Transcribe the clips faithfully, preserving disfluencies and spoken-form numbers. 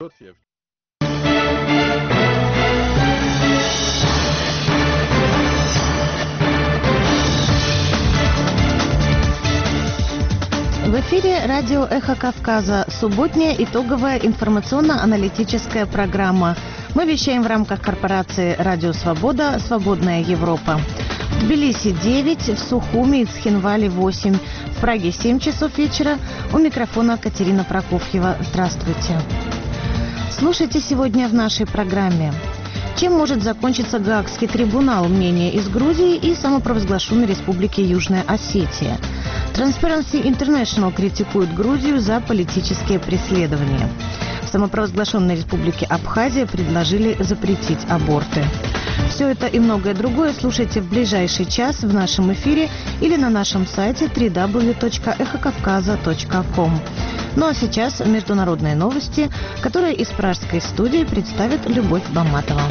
В эфире радио «Эхо Кавказа», субботняя итоговая информационно-аналитическая программа. Мы вещаем в рамках корпорации «Радио Свобода. Свободная Европа». В Тбилиси девять, в Сухуми и Цхинвале восемь, в Праге семь часов вечера. У микрофона Катерина Прокофьева. Здравствуйте. Слушайте сегодня в нашей программе. Чем может закончиться Гаагский трибунал? Мнение из Грузии и самопровозглашенной республики Южная Осетия. Transparency International критикует Грузию за политические преследования. В самопровозглашенной республике Абхазия предложили запретить аборты. Все это и многое другое слушайте в ближайший час в нашем эфире или на нашем сайте дабл ю дабл ю дабл ю точка эхо кавказа точка ком. Ну а сейчас международные новости, которые из пражской студии представит Любовь Баматова.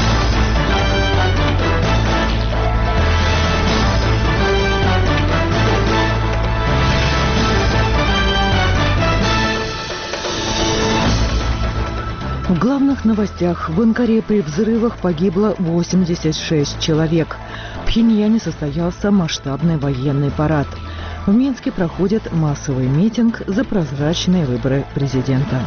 В главных новостях: в Анкаре при взрывах погибло восемьдесят шесть человек. В Пхеньяне состоялся масштабный военный парад. В Минске проходит массовый митинг за прозрачные выборы президента.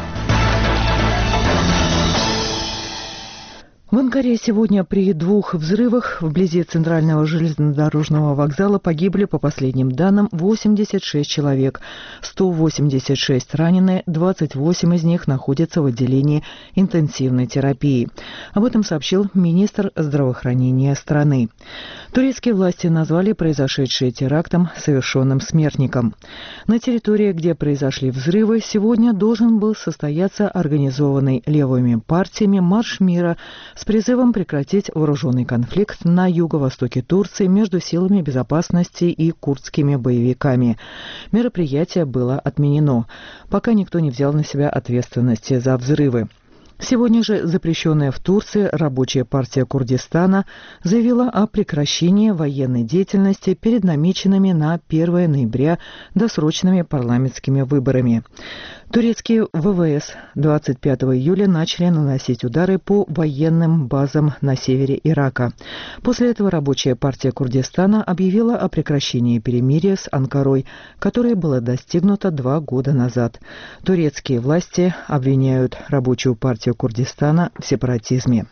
В Анкаре сегодня при двух взрывах вблизи центрального железнодорожного вокзала погибли, по последним данным, восемьдесят шесть человек, сто восемьдесят шесть ранены, двадцать восемь из них находятся в отделении интенсивной терапии. Об этом сообщил министр здравоохранения страны. Турецкие власти назвали произошедшее терактом, совершенным смертником. На территории, где произошли взрывы, сегодня должен был состояться организованный левыми партиями марш мира с призывом прекратить вооруженный конфликт на юго-востоке Турции между силами безопасности и курдскими боевиками. Мероприятие было отменено, пока никто не взял на себя ответственности за взрывы. Сегодня же запрещенная в Турции Рабочая партия Курдистана заявила о прекращении военной деятельности перед намеченными на первое ноября досрочными парламентскими выборами. Турецкие ВВС двадцать пятого июля начали наносить удары по военным базам на севере Ирака. После этого Рабочая партия Курдистана объявила о прекращении перемирия с Анкарой, которое было достигнуто два года назад. Турецкие власти обвиняют Рабочую партию Курдистана в сепаратизме.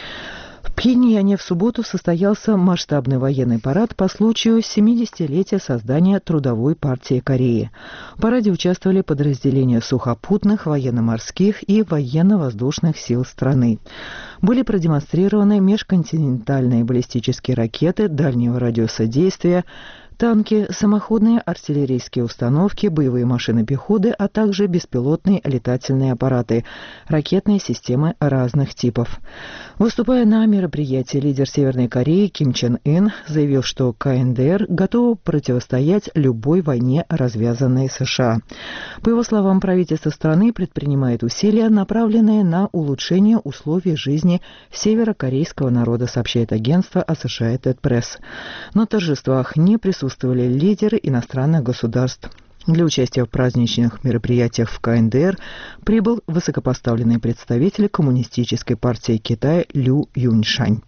В Пхеньяне в субботу состоялся масштабный военный парад по случаю семидесятилетия создания Трудовой партии Кореи. В параде участвовали подразделения сухопутных, военно-морских и военно-воздушных сил страны. Были продемонстрированы межконтинентальные баллистические ракеты дальнего радиуса действия, танки, самоходные артиллерийские установки, боевые машины пехоты, а также беспилотные летательные аппараты, ракетные системы разных типов. Выступая на мероприятии, лидер Северной Кореи Ким Чен Ын заявил, что КНДР готова противостоять любой войне, развязанной США. По его словам, правительство страны предпринимает усилия, направленные на улучшение условий жизни северокорейского народа, сообщает агентство Associated Press. На торжествах не присутствовали присутствовали лидеры иностранных государств. Для участия в праздничных мероприятиях в КНДР прибыл высокопоставленный представитель Коммунистической партии Китая Лю Юньшань.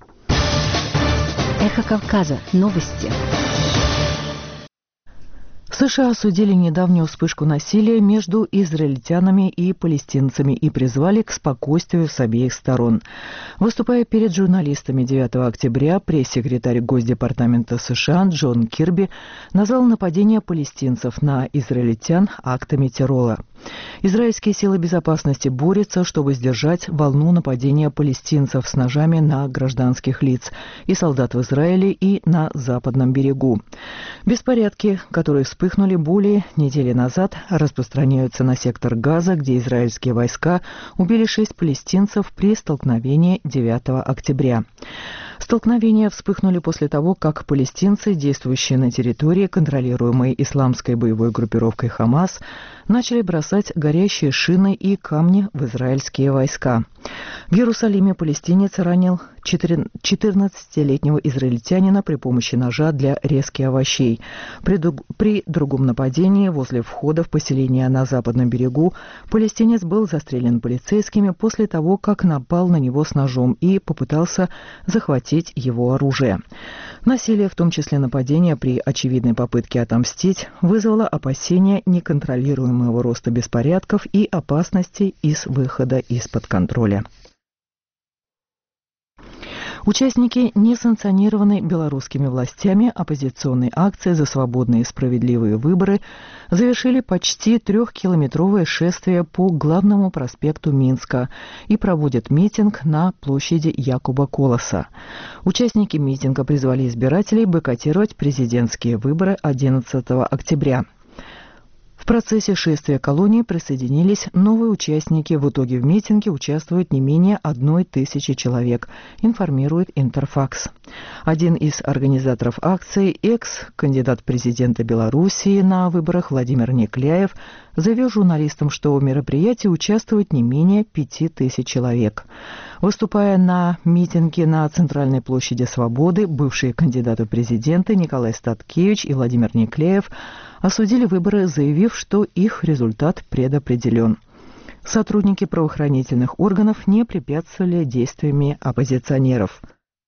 Эхо Кавказа. Новости. США осудили недавнюю вспышку насилия между израильтянами и палестинцами и призвали к спокойствию с обеих сторон. Выступая перед журналистами девятого октября, пресс-секретарь Госдепартамента США Джон Кирби назвал нападение палестинцев на израильтян актами террора. Израильские силы безопасности борются, чтобы сдержать волну нападения палестинцев с ножами на гражданских лиц и солдат в Израиле и на Западном берегу. Беспорядки, которые вспыхнули более недели назад, распространяются на сектор Газа, где израильские войска убили шесть палестинцев при столкновении девятого октября. Столкновения вспыхнули после того, как палестинцы, действующие на территории, контролируемой исламской боевой группировкой «Хамас», начали бросать горящие шины и камни в израильские войска. В Иерусалиме палестинец ранил четырнадцатилетнего израильтянина при помощи ножа для резки овощей. При, при другом нападении возле входа в поселение на западном берегу палестинец был застрелен полицейскими после того, как напал на него с ножом и попытался захватить его оружие. Насилие, в том числе нападение при очевидной попытке отомстить, вызвало опасения неконтролируемого роста беспорядков и опасности из выхода из-под контроля. Участники несанкционированной белорусскими властями оппозиционной акции «За свободные и справедливые выборы» завершили почти трехкилометровое шествие по главному проспекту Минска и проводят митинг на площади Якуба Колоса. Участники митинга призвали избирателей бойкотировать президентские выборы одиннадцатого октября. В процессе шествия колонии присоединились новые участники. В итоге в митинге участвует не менее одной тысячи человек, информирует Интерфакс. Один из организаторов акции, экс-кандидат президента Белоруссии на выборах Владимир Некляев, заявил журналистам, что в мероприятии участвует не менее пяти тысяч человек. Выступая на митинге на Центральной площади Свободы, бывшие кандидаты в президенты Николай Статкевич и Владимир Некляев осудили выборы, заявив, что их результат предопределен. Сотрудники правоохранительных органов не препятствовали действиями оппозиционеров.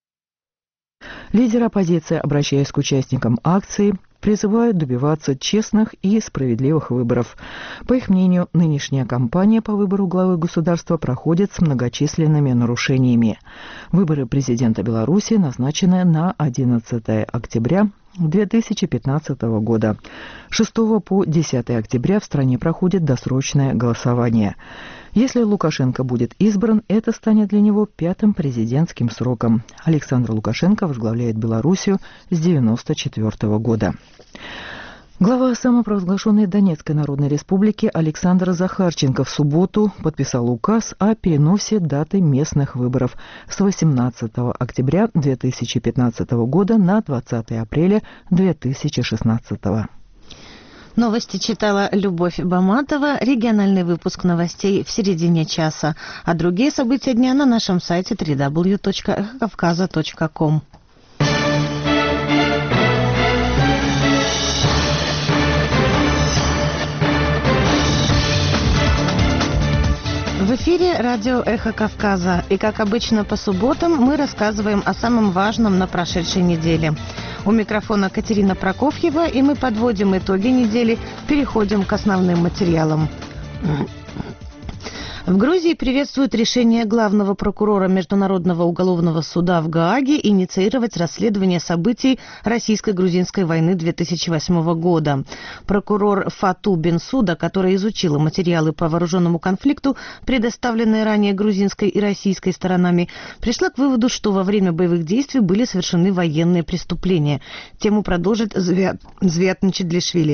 Лидеры оппозиции, обращаясь к участникам акции, призывают добиваться честных и справедливых выборов. По их мнению, нынешняя кампания по выбору главы государства проходит с многочисленными нарушениями. Выборы президента Беларуси назначены на одиннадцатое октября две тысячи пятнадцатого года. С шестого по десятое октября в стране проходит досрочное голосование. Если Лукашенко будет избран, это станет для него пятым президентским сроком. Александр Лукашенко возглавляет Белоруссию с девяносто четвёртого года. Глава самопровозглашенной Донецкой Народной Республики Александр Захарченко в субботу подписал указ о переносе даты местных выборов с восемнадцатого октября две тысячи пятнадцатого года на двадцатое апреля две тысячи шестнадцатого. Новости читала Любовь Баматова. Региональный выпуск новостей в середине часа. А другие события дня на нашем сайте дабл ю дабл ю дабл ю точка эхо кавказа точка ком. В эфире радио «Эхо Кавказа». И, как обычно, по субботам мы рассказываем о самом важном на прошедшей неделе. У микрофона Катерина Прокофьева, и мы подводим итоги недели, переходим к основным материалам. В Грузии приветствуют решение главного прокурора Международного уголовного суда в Гааге инициировать расследование событий российско-грузинской войны две тысячи восьмого года. Прокурор Фату Бенсуда, которая изучила материалы по вооруженному конфликту, предоставленные ранее грузинской и российской сторонами, пришла к выводу, что во время боевых действий были совершены военные преступления. Тему продолжит Звят, Звят Нчедлишвили.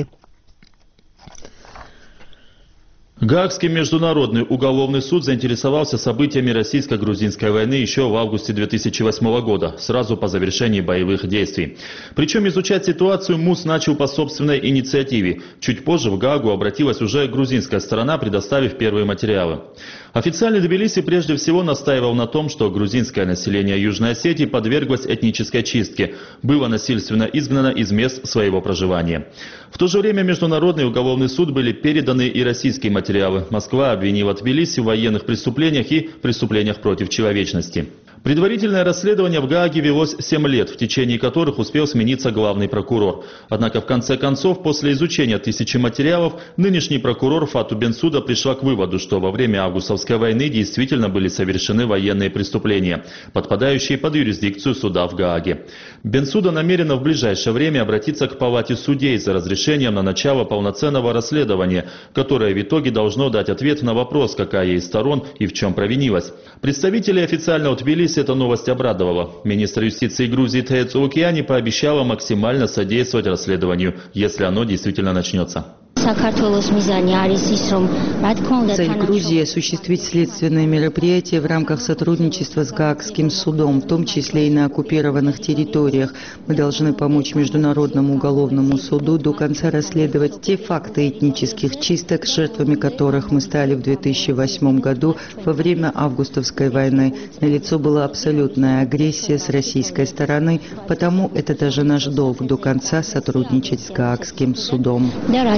Гаагский международный уголовный суд заинтересовался событиями российско-грузинской войны еще в августе две тысячи восьмого года, сразу по завершении боевых действий. Причем изучать ситуацию МУС начал по собственной инициативе. Чуть позже в Гаагу обратилась уже грузинская сторона, предоставив первые материалы. Официальный Тбилиси прежде всего настаивал на том, что грузинское население Южной Осетии подверглось этнической чистке, было насильственно изгнано из мест своего проживания. В то же время Международный уголовный суд были переданы и российские материалы. Москва обвинила Тбилиси в военных преступлениях и преступлениях против человечности. Предварительное расследование в Гааге велось семь лет, в течение которых успел смениться главный прокурор. Однако в конце концов, после изучения тысячи материалов, нынешний прокурор Фату Бенсуда пришла к выводу, что во время августовской войны действительно были совершены военные преступления, подпадающие под юрисдикцию суда в Гааге. Бенсуда намерена в ближайшее время обратиться к палате судей за разрешением на начало полноценного расследования, которое в итоге должно дать ответ на вопрос, какая из сторон и в чем провинилась. Представители официального Тбилиси эта новость обрадовала. Министр юстиции Грузии Тецу Лукиани пообещала максимально содействовать расследованию, если оно действительно начнется. Цель Грузии – осуществить следственные мероприятия в рамках сотрудничества с Гаагским судом, в том числе и на оккупированных территориях. Мы должны помочь Международному уголовному суду до конца расследовать те факты этнических чисток, жертвами которых мы стали в две тысячи восьмом году во время августовской войны. Налицо была абсолютная агрессия с российской стороны, потому это даже наш долг до конца сотрудничать с Гаагским судом.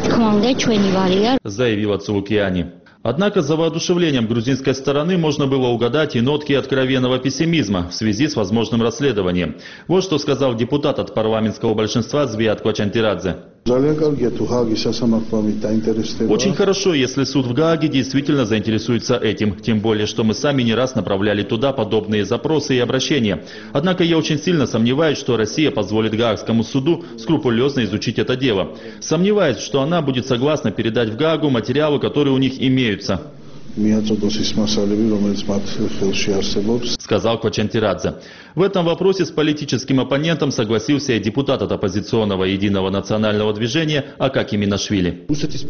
Заявила Цулукиани. Однако за воодушевлением грузинской стороны можно было угадать и нотки откровенного пессимизма в связи с возможным расследованием. Вот что сказал депутат от парламентского большинства Звиат Квачантирадзе. Очень хорошо, если суд в Гааге действительно заинтересуется этим, тем более, что мы сами не раз направляли туда подобные запросы и обращения. Однако я очень сильно сомневаюсь, что Россия позволит Гаагскому суду скрупулезно изучить это дело. Сомневаюсь, что она будет согласна передать в Гаагу материалы, которые у них имеются, сказал Квачантирадзе. В этом вопросе с политическим оппонентом согласился и депутат от оппозиционного Единого национального движения Акаки Минашвили.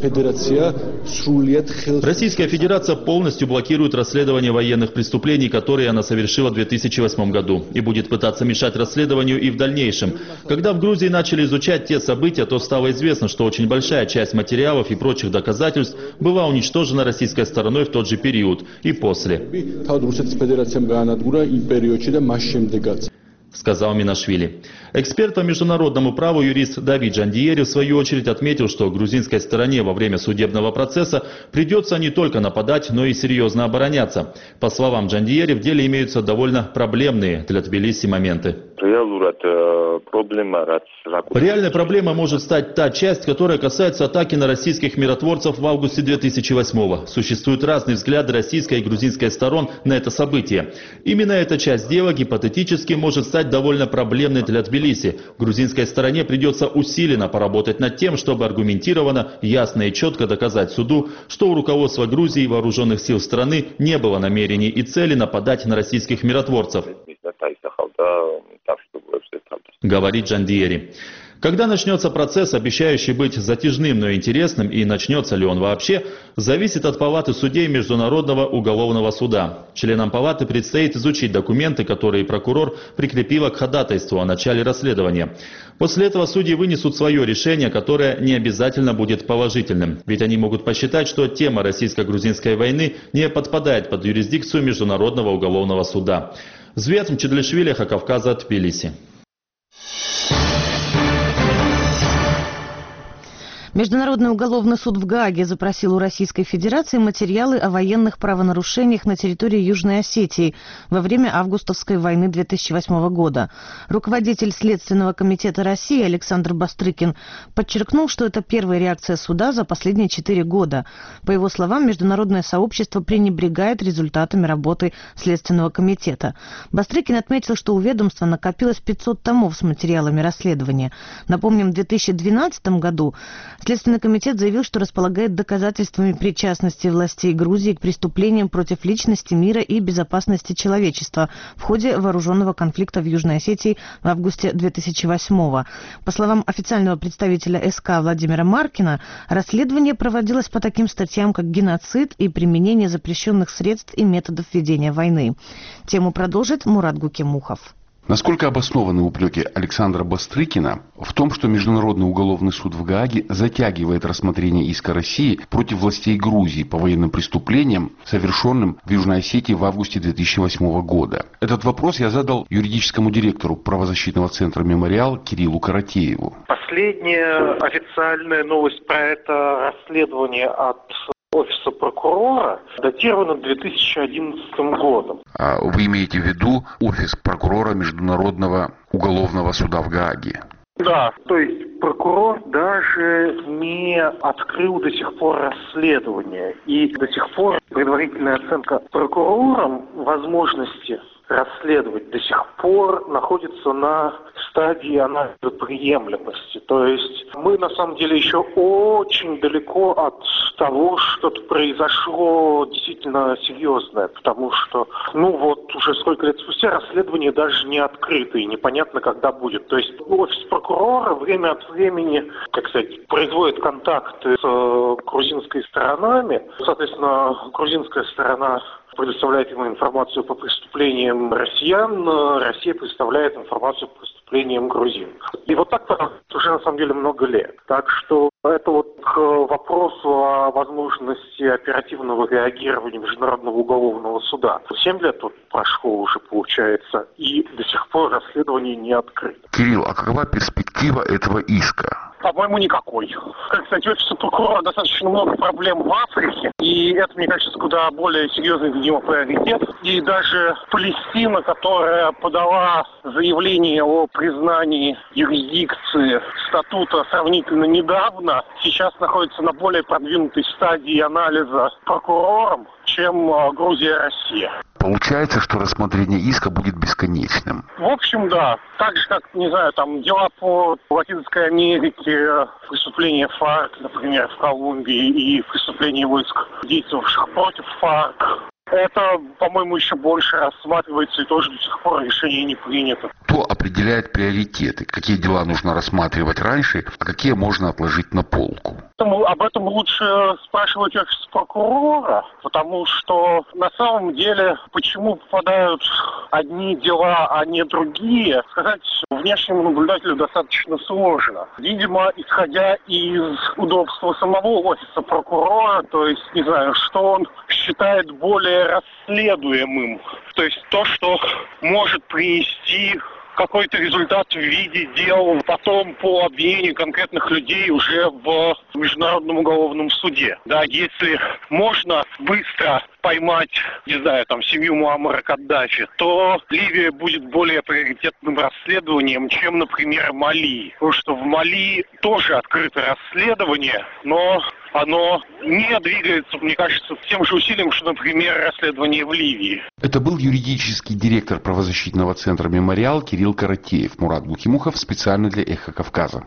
Российская Федерация полностью блокирует расследование военных преступлений, которые она совершила в две тысячи восьмом году, и будет пытаться мешать расследованию и в дальнейшем. Когда в Грузии начали изучать те события, то стало известно, что очень большая часть материалов и прочих доказательств была уничтожена российской стороной в тот же период и после, сказал Минашвили. Эксперт по международному праву юрист Давид Джандиери в свою очередь отметил, что грузинской стороне во время судебного процесса придется не только нападать, но и серьезно обороняться. По словам Джандиери, в деле имеются довольно проблемные для Тбилиси моменты. Реальной проблемой может стать та часть, которая касается атаки на российских миротворцев в августе две тысячи восьмого. Существуют разные взгляды российской и грузинской сторон на это событие. Именно эта часть дела гипотетически может стать довольно проблемной для Тбилиси. Грузинской стороне придется усиленно поработать над тем, чтобы аргументированно, ясно и четко доказать суду, что у руководства Грузии и вооруженных сил страны не было намерений и цели нападать на российских миротворцев, говорит Джандиери. Когда начнется процесс, обещающий быть затяжным, но интересным, и начнется ли он вообще, зависит от палаты судей Международного уголовного суда. Членам палаты предстоит изучить документы, которые прокурор прикрепила к ходатайству о начале расследования. После этого судьи вынесут свое решение, которое не обязательно будет положительным. Ведь они могут посчитать, что тема российско-грузинской войны не подпадает под юрисдикцию Международного уголовного суда. Звиат Мчедлишвили, Хакавказа, Тбилиси. Международный уголовный суд в Гааге запросил у Российской Федерации материалы о военных правонарушениях на территории Южной Осетии во время августовской войны две тысячи восьмого года. Руководитель Следственного комитета России Александр Бастрыкин подчеркнул, что это первая реакция суда за последние четыре года. По его словам, международное сообщество пренебрегает результатами работы Следственного комитета. Бастрыкин отметил, что у ведомства накопилось пятьсот томов с материалами расследования. Напомним, в две тысячи двенадцатом году Следственный комитет заявил, что располагает доказательствами причастности властей Грузии к преступлениям против личности, мира и безопасности человечества в ходе вооруженного конфликта в Южной Осетии в августе две тысячи восьмого. По словам официального представителя СК Владимира Маркина, расследование проводилось по таким статьям, как геноцид и применение запрещенных средств и методов ведения войны. Тему продолжит Мурат Гукемухов. Насколько обоснованы упреки Александра Бастрыкина в том, что Международный уголовный суд в Гааге затягивает рассмотрение иска России против властей Грузии по военным преступлениям, совершенным в Южной Осетии в августе две тысячи восьмого года? Этот вопрос я задал юридическому директору правозащитного центра «Мемориал» Кириллу Каратееву. Последняя официальная новость про это расследование от Офиса прокурора датировано две тысячи одиннадцатым годом. А вы имеете в виду Офис прокурора Международного уголовного суда в Гааге? Да, то есть прокурор даже не открыл до сих пор расследование. И до сих пор предварительная оценка прокурором возможности расследовать до сих пор находится на стадии анализа приемлемости. То есть мы на самом деле еще очень далеко от того, что-то произошло действительно серьезное, потому что, ну вот, уже сколько лет спустя расследование даже не открыто и непонятно, когда будет. То есть офис прокурора время от времени, как сказать, производит контакты с э, грузинской сторонами. Соответственно, грузинская сторона предоставляет ему информацию по преступлениям россиян, Россия предоставляет информацию по преступлениям грузин. И вот так уже на самом деле много лет. Так что это вот к вопросу о возможности оперативного реагирования Международного уголовного суда. Семь лет тут прошло уже, получается, и до сих пор расследование не открыто. Кирилл, а какова перспектива этого иска? По-моему, никакой. Как сказать, у офиса прокурора достаточно много проблем в Африке, и это, мне кажется, куда более серьезный для него приоритет. И даже Палестина, которая подала заявление о признании юрисдикции статута сравнительно недавно, сейчас находится на более продвинутой стадии анализа прокурором, чем Грузия и Россия. Получается, что рассмотрение иска будет бесконечным. В общем, да. Так же, как, не знаю, там дела по Латинской Америке, преступления ФАРК, например, в Колумбии, и преступления войск, действовавших против ФАРК. Это, по-моему, еще больше рассматривается, и тоже до сих пор решение не принято. Кто определяет приоритеты? Какие дела нужно рассматривать раньше, а какие можно отложить на полку? Об этом лучше спрашивать офис прокурора, потому что на самом деле, почему попадают одни дела, а не другие, сказать внешнему наблюдателю достаточно сложно. Видимо, исходя из удобства самого офиса прокурора, то есть, не знаю, что он считает более расследуемым, то есть то, что может принести какой-то результат в виде дел потом по обвинению конкретных людей уже в Международном уголовном суде. Да, если можно быстро поймать, не знаю, там, семью Муаммара Каддафи, то Ливия будет более приоритетным расследованием, чем, например, Мали. Потому что в Мали тоже открыто расследование, но оно не двигается, мне кажется, тем же усилием, что, например, расследование в Ливии. Это был юридический директор правозащитного центра «Мемориал» Кирилл Каратеев. Мурат Бухимухов специально для «Эхо Кавказа».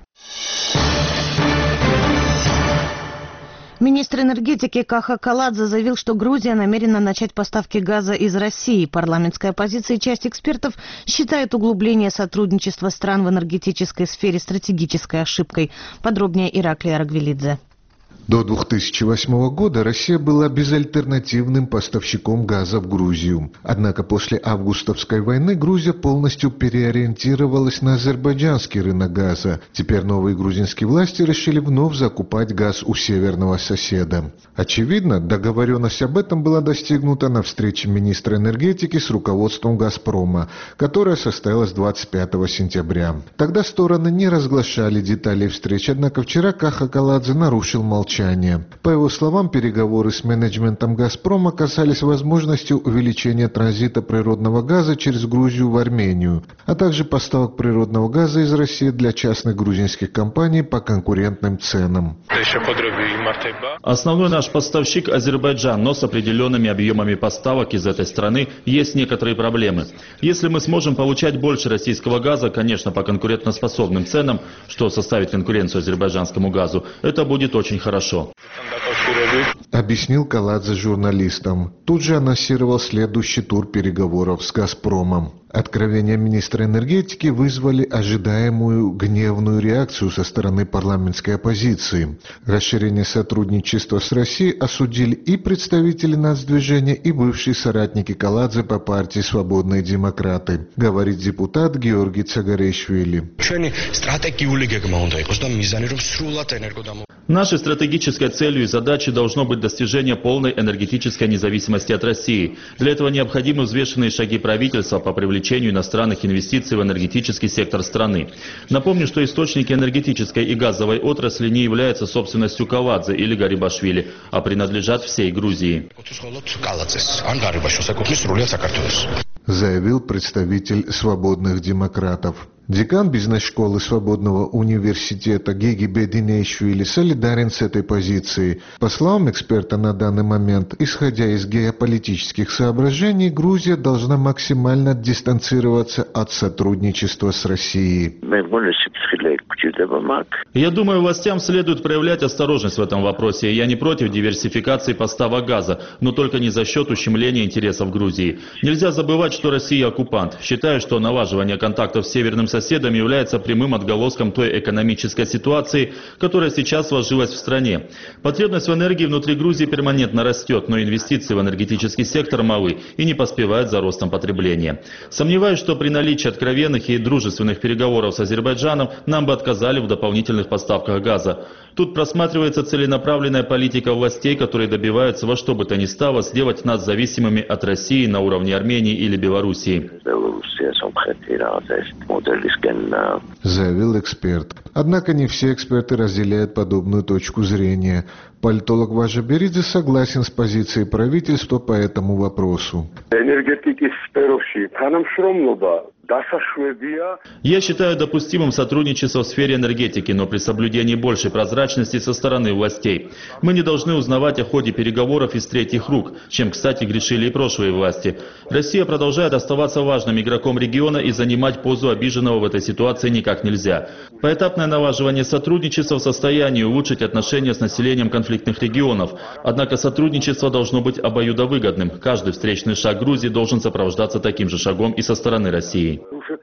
Министр энергетики Каха Каладзе заявил, что Грузия намерена начать поставки газа из России. Парламентская оппозиция и часть экспертов считают углубление сотрудничества стран в энергетической сфере стратегической ошибкой. Подробнее Ираклий Аргвелидзе. До две тысячи восьмого года Россия была безальтернативным поставщиком газа в Грузию. Однако после августовской войны Грузия полностью переориентировалась на азербайджанский рынок газа. Теперь новые грузинские власти решили вновь закупать газ у северного соседа. Очевидно, договоренность об этом была достигнута на встрече министра энергетики с руководством «Газпрома», которая состоялась двадцать пятого сентября. Тогда стороны не разглашали деталей встречи, однако вчера Каха Каладзе нарушил молчание. По его словам, переговоры с менеджментом «Газпрома» касались возможности увеличения транзита природного газа через Грузию в Армению, а также поставок природного газа из России для частных грузинских компаний по конкурентным ценам. Основной наш поставщик Азербайджан, но с определенными объемами поставок из этой страны есть некоторые проблемы. Если мы сможем получать больше российского газа, конечно, по конкурентоспособным ценам, что составит конкуренцию азербайджанскому газу, это будет очень хорошо. Объяснил Каладзе журналистам. Тут же анонсировал следующий тур переговоров с «Газпромом». Откровения министра энергетики вызвали ожидаемую гневную реакцию со стороны парламентской оппозиции. Расширение сотрудничества с Россией осудили и представители нацдвижения, и бывшие соратники Каладзе по партии «Свободные демократы», говорит депутат Георгий Цагаришвили. Нашей стратегической целью и задачей должно быть достижение полной энергетической независимости от России. Для этого необходимы взвешенные шаги правительства по привлечению иностранных инвестиций в энергетический сектор страны. Напомню, что источники энергетической и газовой отрасли не являются собственностью Каладзе или Гарибашвили, а принадлежат всей Грузии. Заявил представитель «Свободных демократов». Декан бизнес-школы Свободного университета Геги Бединейшвили солидарен с этой позицией. По словам эксперта, на данный момент, исходя из геополитических соображений, Грузия должна максимально дистанцироваться от сотрудничества с Россией. Я думаю, властям следует проявлять осторожность в этом вопросе. Я не против диверсификации поставок газа, но только не за счет ущемления интересов Грузии. Нельзя забывать, что Россия оккупант. Считаю, что налаживание контактов с северным соседом является прямым отголоском той экономической ситуации, которая сейчас сложилась в стране. Потребность в энергии внутри Грузии перманентно растет, но инвестиции в энергетический сектор малы и не поспевают за ростом потребления. Сомневаюсь, что при наличии откровенных и дружественных переговоров с Азербайджаном нам бы отказали в дополнительных поставках газа. Тут просматривается целенаправленная политика властей, которые добиваются во что бы то ни стало сделать нас зависимыми от России на уровне Армении или Белоруссии. Заявил эксперт. Однако не все эксперты разделяют подобную точку зрения. Политолог Важа Беридзе согласен с позицией правительства по этому вопросу. Я считаю допустимым сотрудничество в сфере энергетики, но при соблюдении большей прозрачности со стороны властей. Мы не должны узнавать о ходе переговоров из третьих рук, чем, кстати, грешили и прошлые власти. Россия продолжает оставаться важным игроком региона, и занимать позу обиженного в этой ситуации никак нельзя. Поэтапное налаживание сотрудничества в состоянии улучшить отношения с населением конфликтных регионов. Однако сотрудничество должно быть обоюдовыгодным. Каждый встречный шаг Грузии должен сопровождаться таким же шагом и со стороны России.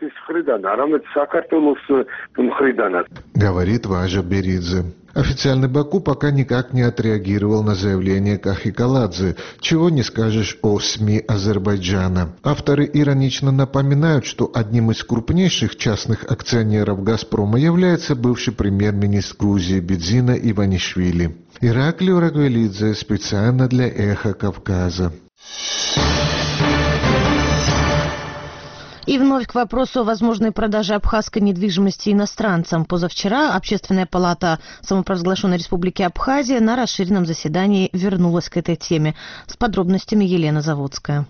Говорит Важа Беридзе. Официальный Баку пока никак не отреагировал на заявление Кахи Каладзе, чего не скажешь о СМИ Азербайджана. Авторы иронично напоминают, что одним из крупнейших частных акционеров «Газпрома» является бывший премьер-министр Грузии Бидзина Иванишвили. Ираклий Рагвелидзе специально для «Эхо Кавказа». И вновь к вопросу о возможной продаже абхазской недвижимости иностранцам. Позавчера Общественная палата самопровозглашенной республики Абхазия на расширенном заседании вернулась к этой теме. С подробностями Елена Заводская.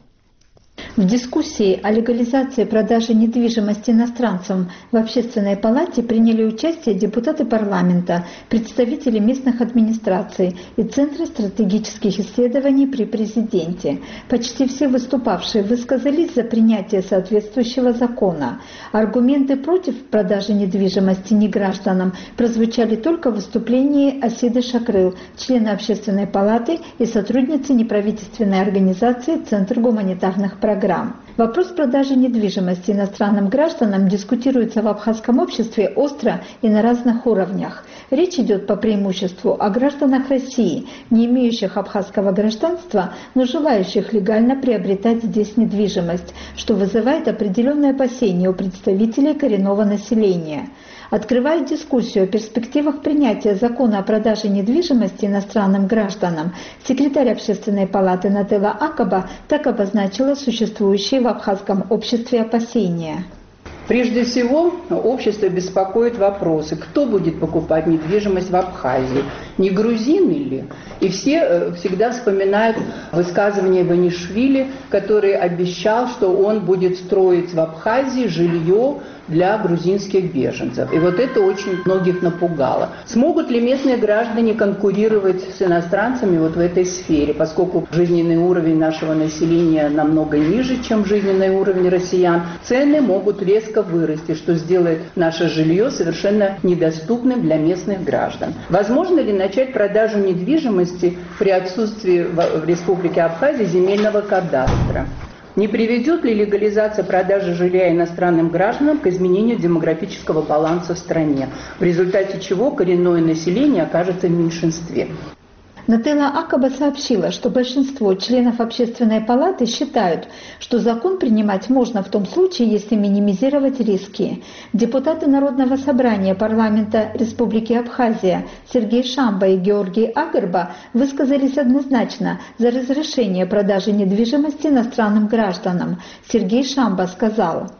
В дискуссии о легализации продажи недвижимости иностранцам в Общественной палате приняли участие депутаты парламента, представители местных администраций и Центра стратегических исследований при президенте. Почти все выступавшие высказались за принятие соответствующего закона. Аргументы против продажи недвижимости негражданам прозвучали только в выступлении Асиды Шакрыл, члена Общественной палаты и сотрудницы неправительственной организации Центр гуманитарных программ. Вопрос продажи недвижимости иностранным гражданам дискутируется в абхазском обществе остро и на разных уровнях. Речь идет по преимуществу о гражданах России, не имеющих абхазского гражданства, но желающих легально приобретать здесь недвижимость, что вызывает определенные опасения у представителей коренного населения. Открывая дискуссию о перспективах принятия закона о продаже недвижимости иностранным гражданам, секретарь Общественной палаты Нателла Акаба так обозначила существующие в абхазском обществе опасения. Прежде всего, общество беспокоит вопросы, кто будет покупать недвижимость в Абхазии, не грузины ли? И все всегда вспоминают высказывание Иванишвили, который обещал, что он будет строить в Абхазии жилье для грузинских беженцев. И вот это очень многих напугало. Смогут ли местные граждане конкурировать с иностранцами вот в этой сфере, поскольку жизненный уровень нашего населения намного ниже, чем жизненный уровень россиян, цены могут резко вырасти, что сделает наше жилье совершенно недоступным для местных граждан. Возможно ли начать продажу недвижимости при отсутствии в Республике Абхазия земельного кадастра? Не приведет ли легализация продажи жилья иностранным гражданам к изменению демографического баланса в стране, в результате чего коренное население окажется в меньшинстве? Нателла Акаба сообщила, что большинство членов Общественной палаты считают, что закон принимать можно в том случае, если минимизировать риски. Депутаты Народного собрания парламента Республики Абхазия Сергей Шамба и Георгий Агарба высказались однозначно за разрешение продажи недвижимости иностранным гражданам. Сергей Шамба сказал: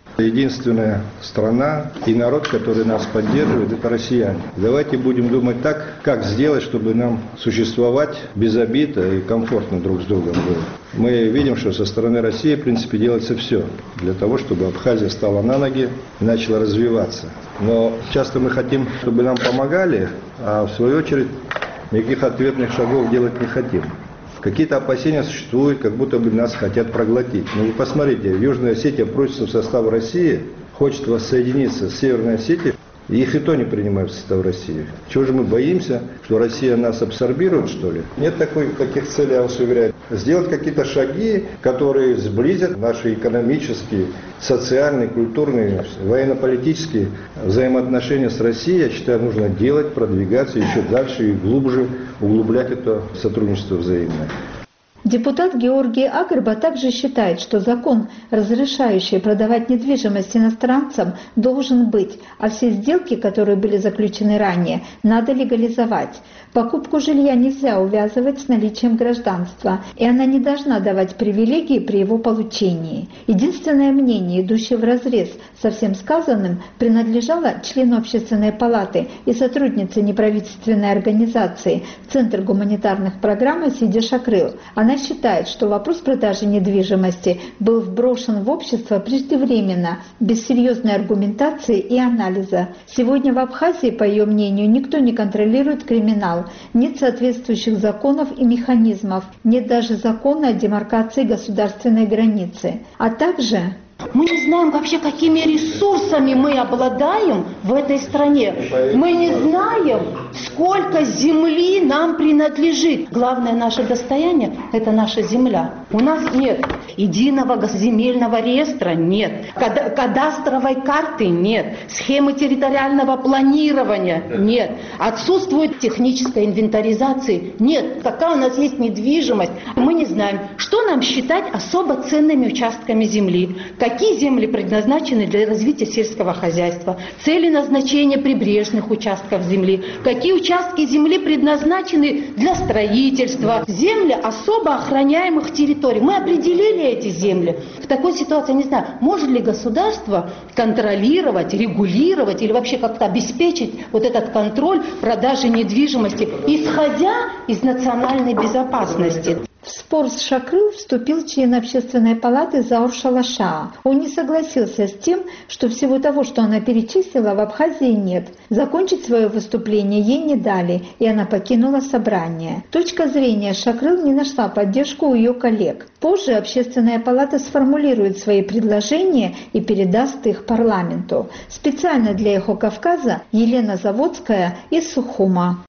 Единственная страна и народ, который нас поддерживает, это россияне. Давайте будем думать так, как сделать, чтобы нам существовать без обид и комфортно друг с другом было. Мы видим, что со стороны России, в принципе, делается все для того, чтобы Абхазия стала на ноги и начала развиваться. Но часто мы хотим, чтобы нам помогали, а в свою очередь никаких ответных шагов делать не хотим. Какие-то опасения существуют, как будто бы нас хотят проглотить. Но вы посмотрите, Южная Осетия просится в состав России, хочет воссоединиться с Северной Осетией, и их и то не принимают в состав России. Чего же мы боимся, что Россия нас абсорбирует, что ли? Нет такой, таких целей, я вас уверяю. Сделать какие-то шаги, которые сблизят наши экономические, социальные, культурные, военно-политические взаимоотношения с Россией, я считаю, нужно делать, продвигаться еще дальше и глубже углублять это сотрудничество взаимное. Депутат Георгий Агрба также считает, что закон, разрешающий продавать недвижимость иностранцам, должен быть, а все сделки, которые были заключены ранее, надо легализовать. Покупку жилья нельзя увязывать с наличием гражданства, и она не должна давать привилегии при его получении. Единственное мнение, идущее вразрез со всем сказанным, принадлежало члену Общественной палаты и сотруднице неправительственной организации Центр гуманитарных программ Асиде Шакрыл. Она считает, что вопрос продажи недвижимости был вброшен в общество преждевременно, без серьезной аргументации и анализа. Сегодня в Абхазии, по ее мнению, никто не контролирует криминал. Нет соответствующих законов и механизмов, нет даже закона о демаркации государственной границы. А также мы не знаем вообще, какими ресурсами мы обладаем в этой стране. Мы не знаем, сколько земли нам принадлежит. Главное наше достояние – это наша земля. У нас нет единого земельного реестра, нет. Кадастровой карты нет. Схемы территориального планирования нет. Отсутствует технической инвентаризации нет. Какая у нас есть недвижимость, мы не знаем. Что нам считать особо ценными участками земли? Какие земли предназначены для развития сельского хозяйства? Цели назначения прибрежных участков земли? Какие участки земли предназначены для строительства? Земли особо охраняемых территорий. Мы определили эти земли. В такой ситуации, не знаю, может ли государство контролировать, регулировать или вообще как-то обеспечить вот этот контроль продажи недвижимости, исходя из национальной безопасности. В спор с Шакрыл вступил член Общественной палаты Заур Шалаша. Он не согласился с тем, что всего того, что она перечислила, в Абхазии нет. Закончить свое выступление ей не дали, и она покинула собрание. Точка зрения Шакрыл не нашла поддержку у ее коллег. Позже Общественная палата сформулирует свои предложения и передаст их парламенту. Специально для «Эхо Кавказа» Елена Заводская из Сухума.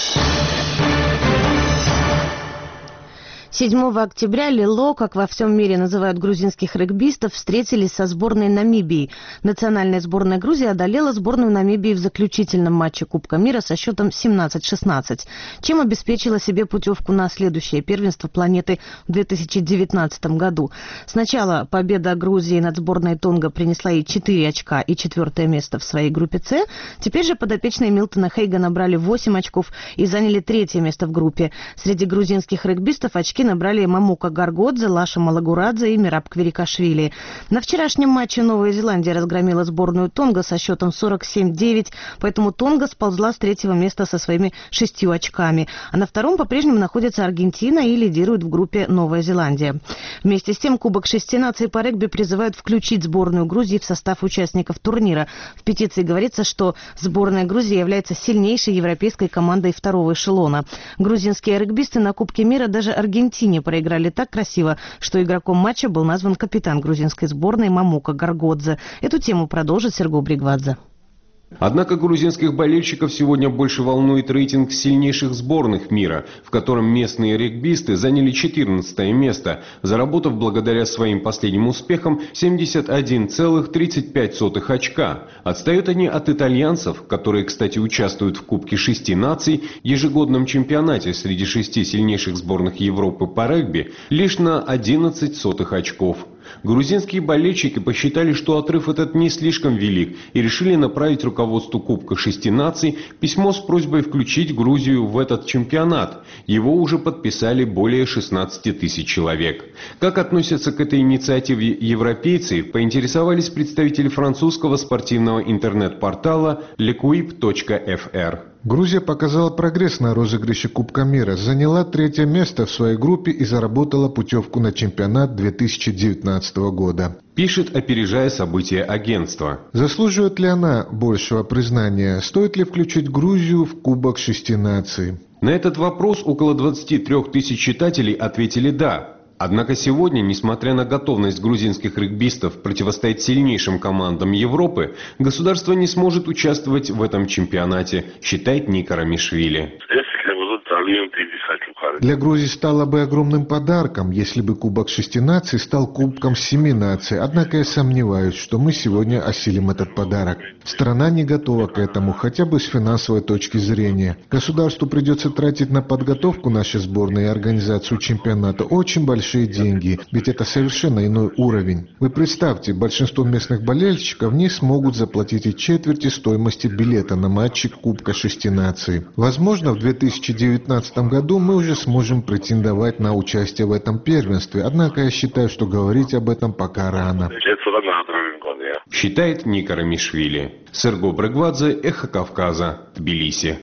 седьмого октября Лило, как во всем мире называют грузинских регбистов, встретились со сборной Намибии. Национальная сборная Грузии одолела сборную Намибии в заключительном матче Кубка мира со счетом семнадцать шестнадцать, чем обеспечила себе путевку на следующее первенство планеты в две тысячи девятнадцатом году. Сначала победа Грузии над сборной Тонга принесла ей четыре очка и четвертое место в своей группе С. Теперь же подопечные Милтона Хейга набрали восемь очков и заняли третье место в группе. Среди грузинских регбистов очки набрали Мамука Гаргодзе, Лаша Малагурадзе и Мираб Кверикашвили. На вчерашнем матче Новая Зеландия разгромила сборную Тонга со счетом сорок семь девять, поэтому Тонга сползла с третьего места со своими шестью очками. А на втором по-прежнему находится Аргентина и лидирует в группе Новая Зеландия. Вместе с тем Кубок шести наций по регби призывают включить сборную Грузии в состав участников турнира. В петиции говорится, что сборная Грузии является сильнейшей европейской командой второго эшелона. Грузинские регбисты на Кубке мира даже Аргентине проиграли так красиво, что игроком матча был назван капитан грузинской сборной Мамука Гаргодзе. Эту тему продолжит Серго Бригвадзе. Однако грузинских болельщиков сегодня больше волнует рейтинг сильнейших сборных мира, в котором местные регбисты заняли четырнадцатое место, заработав благодаря своим последним успехам семьдесят один целых тридцать пять сотых очка. Отстают они от итальянцев, которые, кстати, участвуют в Кубке шести наций, ежегодном чемпионате среди шести сильнейших сборных Европы по регби, лишь на одиннадцать сотых очков. Грузинские болельщики посчитали, что отрыв этот не слишком велик, и решили направить руководству Кубка шести наций письмо с просьбой включить Грузию в этот чемпионат. Его уже подписали более шестнадцати тысяч человек. Как относятся к этой инициативе европейцы, поинтересовались представители французского спортивного интернет-портала лекуип точка эф эр. Грузия показала прогресс на розыгрыше Кубка мира, заняла третье место в своей группе и заработала путевку на чемпионат две тысячи девятнадцатого года. Пишет, опережая события агентства. Заслуживает ли она большего признания? Стоит ли включить Грузию в Кубок шести наций? На этот вопрос около двадцати трёх тысяч читателей ответили «да». Однако сегодня, несмотря на готовность грузинских регбистов противостоять сильнейшим командам Европы, государство не сможет участвовать в этом чемпионате, считает Ника Рамишвили. Для Грузии стало бы огромным подарком, если бы Кубок шести наций стал Кубком семи наций. Однако я сомневаюсь, что мы сегодня осилим этот подарок. Страна не готова к этому, хотя бы с финансовой точки зрения. Государству придется тратить на подготовку нашей сборной и организацию чемпионата очень большие деньги, ведь это совершенно иной уровень. Вы представьте, большинство местных болельщиков не смогут заплатить и четверти стоимости билета на матчи Кубка шести наций. Возможно, в две тысячи девятнадцатом году мы уже сможем претендовать на участие в этом первенстве, однако я считаю, что говорить об этом пока рано. Считает Ника Рамишвили. Серго Брегвадзе, Эхо Кавказа, Тбилиси.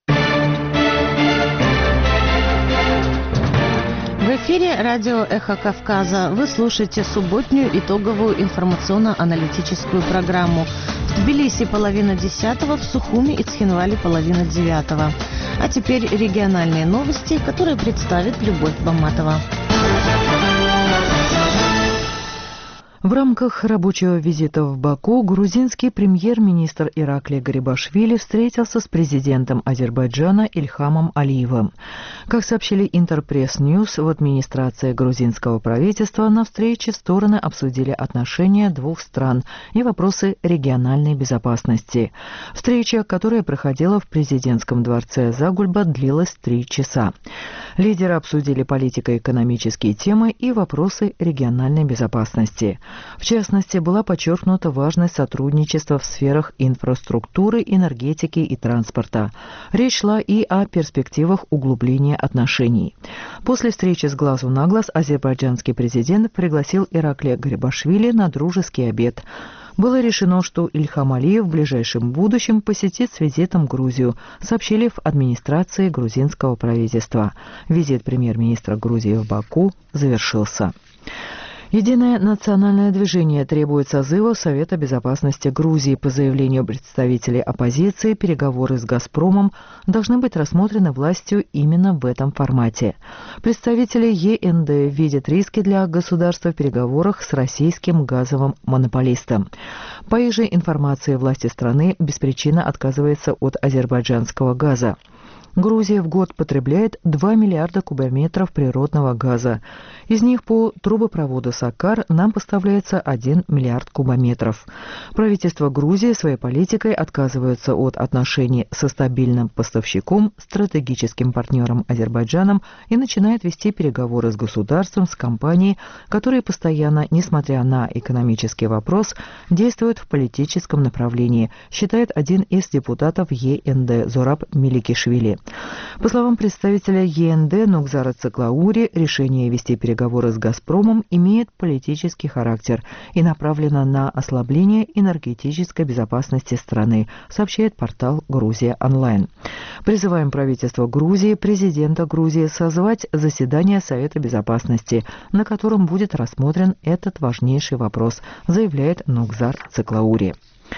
В эфире радио «Эхо Кавказа». Вы слушаете субботнюю итоговую информационно-аналитическую программу. В Тбилиси половина десятого, в Сухуми и Цхинвале половина девятого. А теперь региональные новости, которые представит Любовь Баматова. В рамках рабочего визита в Баку грузинский премьер-министр Ираклий Гарибашвили встретился с президентом Азербайджана Ильхамом Алиевым. Как сообщили Интерпресс Ньюс, в администрации грузинского правительства на встрече стороны обсудили отношения двух стран и вопросы региональной безопасности. Встреча, которая проходила в президентском дворце Загульба, длилась три часа. Лидеры обсудили политико-экономические темы и вопросы региональной безопасности. В частности, была подчеркнута важность сотрудничества в сферах инфраструктуры, энергетики и транспорта. Речь шла и о перспективах углубления отношений. После встречи с глазу на глаз азербайджанский президент пригласил Ираклия Гарибашвили на дружеский обед. Было решено, что Ильхам Алиев в ближайшем будущем посетит с визитом Грузию, сообщили в администрации грузинского правительства. Визит премьер-министра Грузии в Баку завершился. Единое национальное движение требует созыва Совета безопасности Грузии. По заявлению представителей оппозиции, переговоры с «Газпромом» должны быть рассмотрены властью именно в этом формате. Представители Е Н Д видят риски для государства в переговорах с российским газовым монополистом. По их же информации, власти страны без причины отказываются от азербайджанского газа. Грузия в год потребляет два миллиарда кубометров природного газа. Из них по трубопроводу «Сакар» нам поставляется один миллиард кубометров. Правительство Грузии своей политикой отказывается от отношений со стабильным поставщиком, стратегическим партнером Азербайджаном и начинает вести переговоры с государством, с компанией, которые постоянно, несмотря на экономический вопрос, действуют в политическом направлении, считает один из депутатов Е Н Д Зораб Меликишвили. По словам представителя Е Н Д Нугзара Циклаури, решение вести переговоры с «Газпромом» имеет политический характер и направлено на ослабление энергетической безопасности страны, сообщает портал «Грузия онлайн». Призываем правительство Грузии, президента Грузии созвать заседание Совета безопасности, на котором будет рассмотрен этот важнейший вопрос, заявляет Нугзар Циклаури.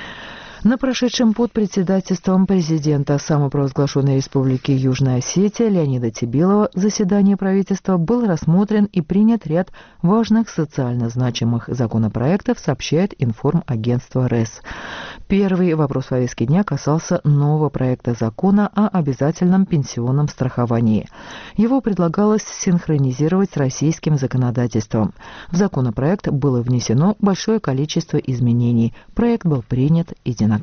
На прошедшем под председательством президента самопровозглашенной Республики Южная Осетия Леонида Тибилова заседании правительства был рассмотрен и принят ряд важных социально значимых законопроектов, сообщает информагентство РЭС. Первый вопрос повестки дня касался нового проекта закона о обязательном пенсионном страховании. Его предлагалось синхронизировать с российским законодательством. В законопроект было внесено большое количество изменений. Проект был принят единогласно.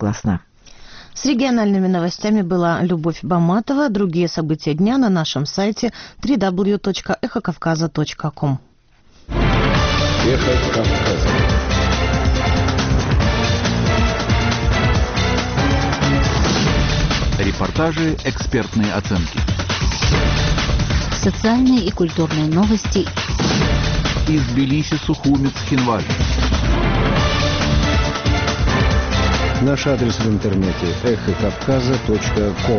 С региональными новостями была Любовь Баматова. Другие события дня на нашем сайте дабл ю дабл ю дабл ю точка эхо кавказа точка ком. Эхо Кавказа. Репортажи, экспертные оценки. Социальные и культурные новости. Из Тбилиси, Сухумец, Хинвали. Наш адрес в интернете эхо кавказа точка ком.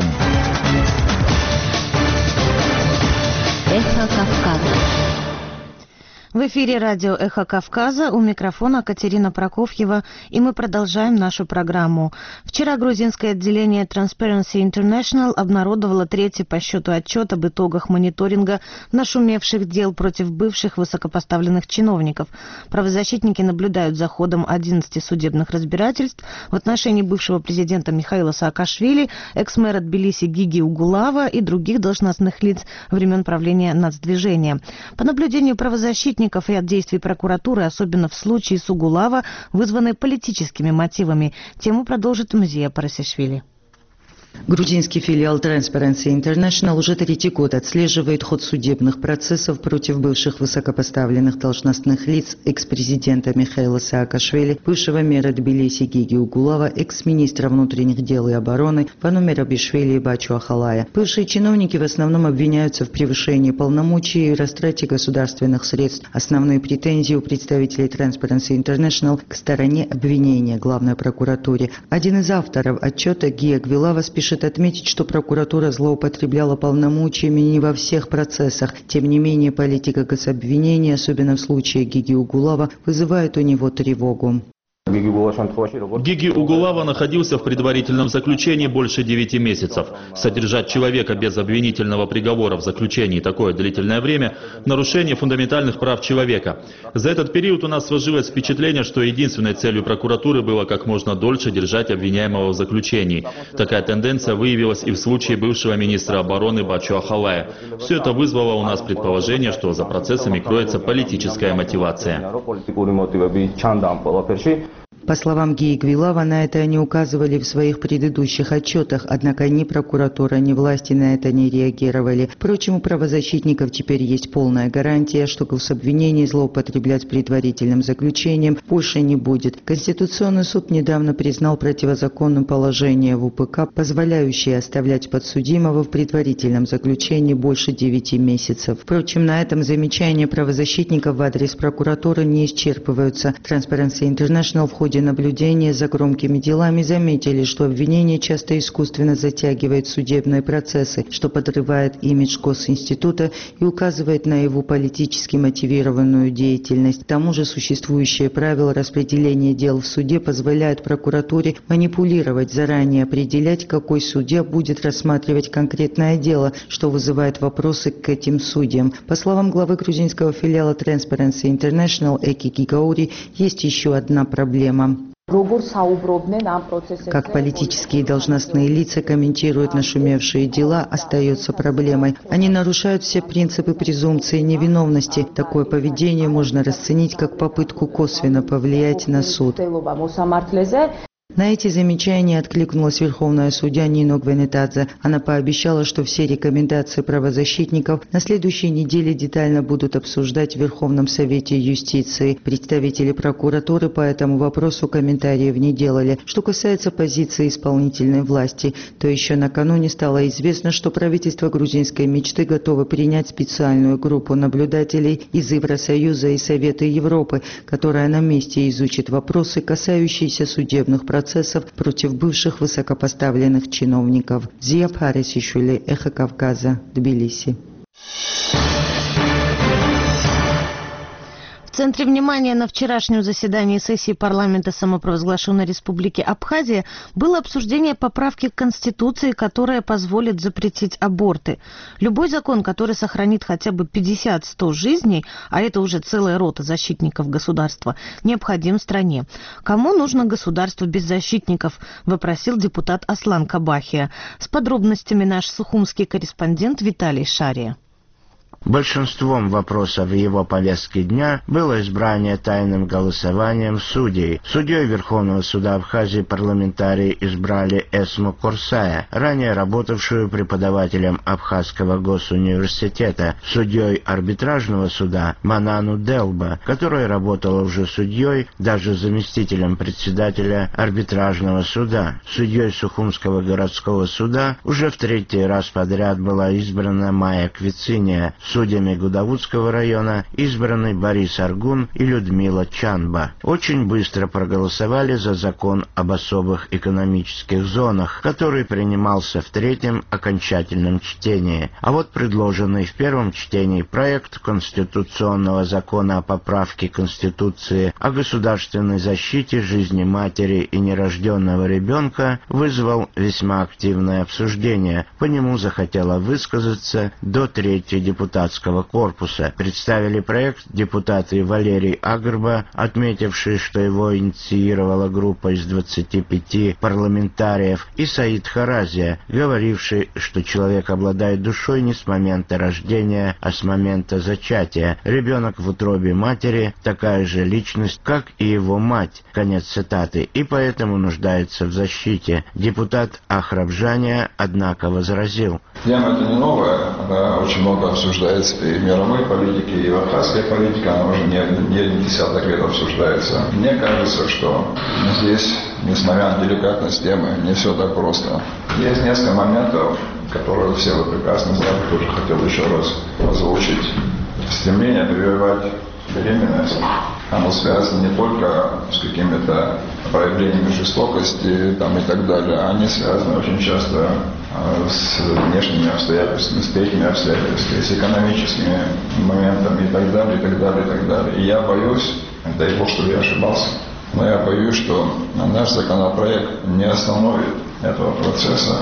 Эхо Кавказа. В эфире радио «Эхо Кавказа», у микрофона Катерина Прокофьева, и мы продолжаем нашу программу. Вчера грузинское отделение Transparency International обнародовало третий по счету отчет об итогах мониторинга нашумевших дел против бывших высокопоставленных чиновников. Правозащитники наблюдают за ходом одиннадцати судебных разбирательств в отношении бывшего президента Михаила Саакашвили, экс-мэра Тбилиси Гиги Угулава и других должностных лиц времен правления нацдвижения. По наблюдению правозащитников, и от действий прокуратуры, особенно в случае с Угулава, вызванной политическими мотивами. Тему продолжит Мзия Парасишвили. Грузинский филиал Transparency International уже третий год отслеживает ход судебных процессов против бывших высокопоставленных должностных лиц экс-президента Михаила Саакашвили, бывшего мэра Тбилиси Гиги Угулава, экс-министра внутренних дел и обороны Бану Мерабишвили и Бачу Ахалая. Бывшие чиновники в основном обвиняются в превышении полномочий и растрате государственных средств. Основные претензии у представителей Transparency International к стороне обвинения главной прокуратуре. Один из авторов отчета Гия Гвилава спешит отметить, что прокуратура злоупотребляла полномочиями не во всех процессах. Тем не менее, политика гособвинения, особенно в случае Гиги Угулава, вызывает у него тревогу. Гиги Угулава находился в предварительном заключении больше девяти месяцев. Содержать человека без обвинительного приговора в заключении такое длительное время – нарушение фундаментальных прав человека. За этот период у нас сложилось впечатление, что единственной целью прокуратуры было как можно дольше держать обвиняемого в заключении. Такая тенденция выявилась и в случае бывшего министра обороны Бачу Ахалая. Все это вызвало у нас предположение, что за процессами кроется политическая мотивация. По словам Гии Гвилава, на это они указывали в своих предыдущих отчетах, однако ни прокуратура, ни власти на это не реагировали. Впрочем, у правозащитников теперь есть полная гарантия, что гособвинение злоупотреблять предварительным заключением больше не будет. Конституционный суд недавно признал противозаконным положение в УПК, позволяющее оставлять подсудимого в предварительном заключении больше девяти месяцев. Впрочем, на этом замечания правозащитников в адрес прокуратуры не исчерпываются. Transparency International в ходе наблюдения за громкими делами заметили, что обвинение часто искусственно затягивает судебные процессы, что подрывает имидж Госинститута и указывает на его политически мотивированную деятельность. К тому же существующие правила распределения дел в суде позволяют прокуратуре манипулировать, заранее определять, какой судья будет рассматривать конкретное дело, что вызывает вопросы к этим судьям. По словам главы грузинского филиала Transparency International Эки Гигаури, есть еще одна проблема. Как политические и должностные лица комментируют нашумевшие дела, остается проблемой. Они нарушают все принципы презумпции невиновности. Такое поведение можно расценить как попытку косвенно повлиять на суд. На эти замечания откликнулась верховная судья Нино Гвенетадзе. Она пообещала, что все рекомендации правозащитников на следующей неделе детально будут обсуждать в Верховном Совете юстиции. Представители прокуратуры по этому вопросу комментариев не делали. Что касается позиции исполнительной власти, то еще накануне стало известно, что правительство грузинской мечты готово принять специальную группу наблюдателей из Евросоюза и Совета Европы, которая на месте изучит вопросы, касающиеся судебных процессов. процессов против бывших высокопоставленных чиновников. Зия Парасишвили, Эхо Кавказа, Тбилиси. В центре внимания на вчерашнем заседании сессии парламента самопровозглашенной республики Абхазия было обсуждение поправки к Конституции, которая позволит запретить аборты. Любой закон, который сохранит хотя бы пятьдесят-сто жизней, а это уже целая рота защитников государства, необходим стране. Кому нужно государство без защитников, вопросил депутат Аслан Кабахия. С подробностями наш сухумский корреспондент Виталий Шария. Большинством вопросов в его повестке дня было избрание тайным голосованием судей. Судьей Верховного суда Абхазии парламентарии избрали Эсму Корсая, ранее работавшую преподавателем Абхазского госуниверситета, судьей арбитражного суда Манану Делба, которая работала уже судьей, даже заместителем председателя арбитражного суда. Судьей Сухумского городского суда уже в третий раз подряд была избрана Майя Квициния, судьями Гудавудского района избраны Борис Аргун и Людмила Чанба. Очень быстро проголосовали за закон об особых экономических зонах, который принимался в третьем окончательном чтении. А вот предложенный в первом чтении проект конституционного закона о поправке Конституции о государственной защите жизни матери и нерожденного ребенка вызвал весьма активное обсуждение. По нему захотела высказаться до трети депутатского корпуса. Представили проект депутаты Валерий Агрба, отметивший, что его инициировала группа из двадцати пяти парламентариев, и Саид Харазия, говоривший, что человек обладает душой не с момента рождения, а с момента зачатия. Ребенок в утробе матери такая же личность, как и его мать. Конец цитаты. И поэтому нуждается в защите. Депутат Ахрабжания, однако, возразил. Тема это не новая, она очень много обсуждается и в мировой политике, и в абхазской политике, она уже не, не один десяток лет обсуждается. Мне кажется, что здесь, несмотря на деликатность темы, не все так просто. Есть несколько моментов, которые все вы прекрасно знаете, тоже хотел еще раз озвучить. Стремление прививать беременность, оно связано не только с какими-то проявлениями жестокости там, и так далее, они связаны очень часто э, с внешними обстоятельствами, с третьими обстоятельствами, с экономическими моментами и так далее, и так далее, и так далее. И я боюсь, дай Бог, чтобы я ошибался, но я боюсь, что наш законопроект не остановит этого процесса,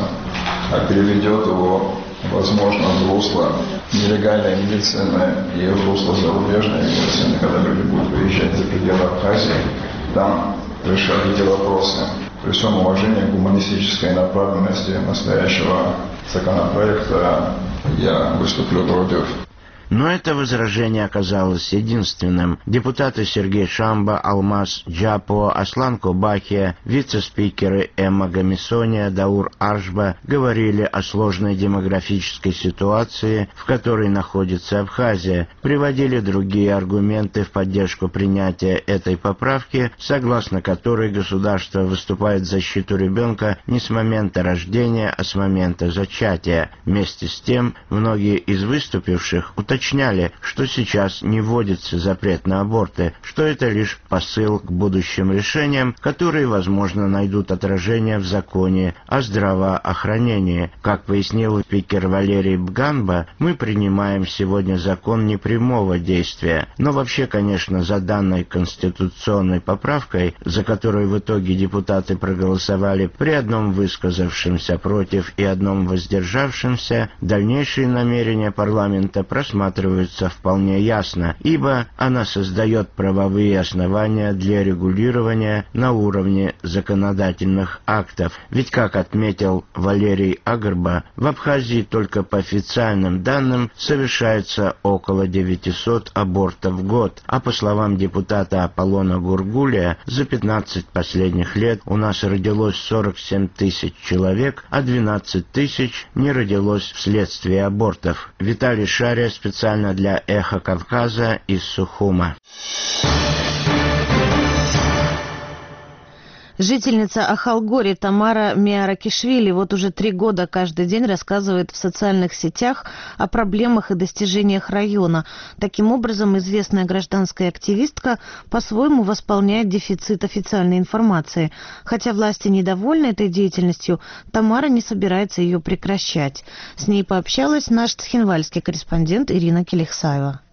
а переведет его, возможно, в русло нелегальной медицины и в русло зарубежной медицины, когда люди будут выезжать за пределы Абхазии, там решать эти вопросы. При всем уважении к гуманистической направленности настоящего законопроекта я выступлю против. Но это возражение оказалось единственным. Депутаты Сергей Шамба, Алмаз Джапо, Аслан Кобахия, вице-спикеры Эмма Гамисония, Даур Аршба говорили о сложной демографической ситуации, в которой находится Абхазия, приводили другие аргументы в поддержку принятия этой поправки, согласно которой государство выступает в защиту ребенка не с момента рождения, а с момента зачатия. Вместе с тем, многие из выступивших уточняли, Уточняли, что сейчас не вводится запрет на аборты, что это лишь посыл к будущим решениям, которые, возможно, найдут отражение в законе о здравоохранении. Как пояснил спикер Валерий Бганба, мы принимаем сегодня закон непрямого действия, но вообще, конечно, за данной конституционной поправкой, за которую в итоге депутаты проголосовали при одном высказавшемся против и одном воздержавшемся, дальнейшие намерения парламента просматриваются вполне ясно, ибо она создает правовые основания для регулирования на уровне законодательных актов. Ведь, как отметил Валерий Агрба, в Абхазии только по официальным данным совершается около девятисот абортов в год, а по словам депутата Аполлона Гургулия, за пятнадцать последних лет у нас родилось сорок семь тысяч человек, а двенадцать тысяч не родилось вследствие абортов. Виталий Шария, специально для «Эхо Кавказа» из Сухума. Жительница Ахалгори Тамара Миаракишвили вот уже три года каждый день рассказывает в социальных сетях о проблемах и достижениях района. Таким образом, известная гражданская активистка по-своему восполняет дефицит официальной информации. Хотя власти недовольны этой деятельностью, Тамара не собирается ее прекращать. С ней пообщалась наш цхинвальский корреспондент Ирина Келихсаева.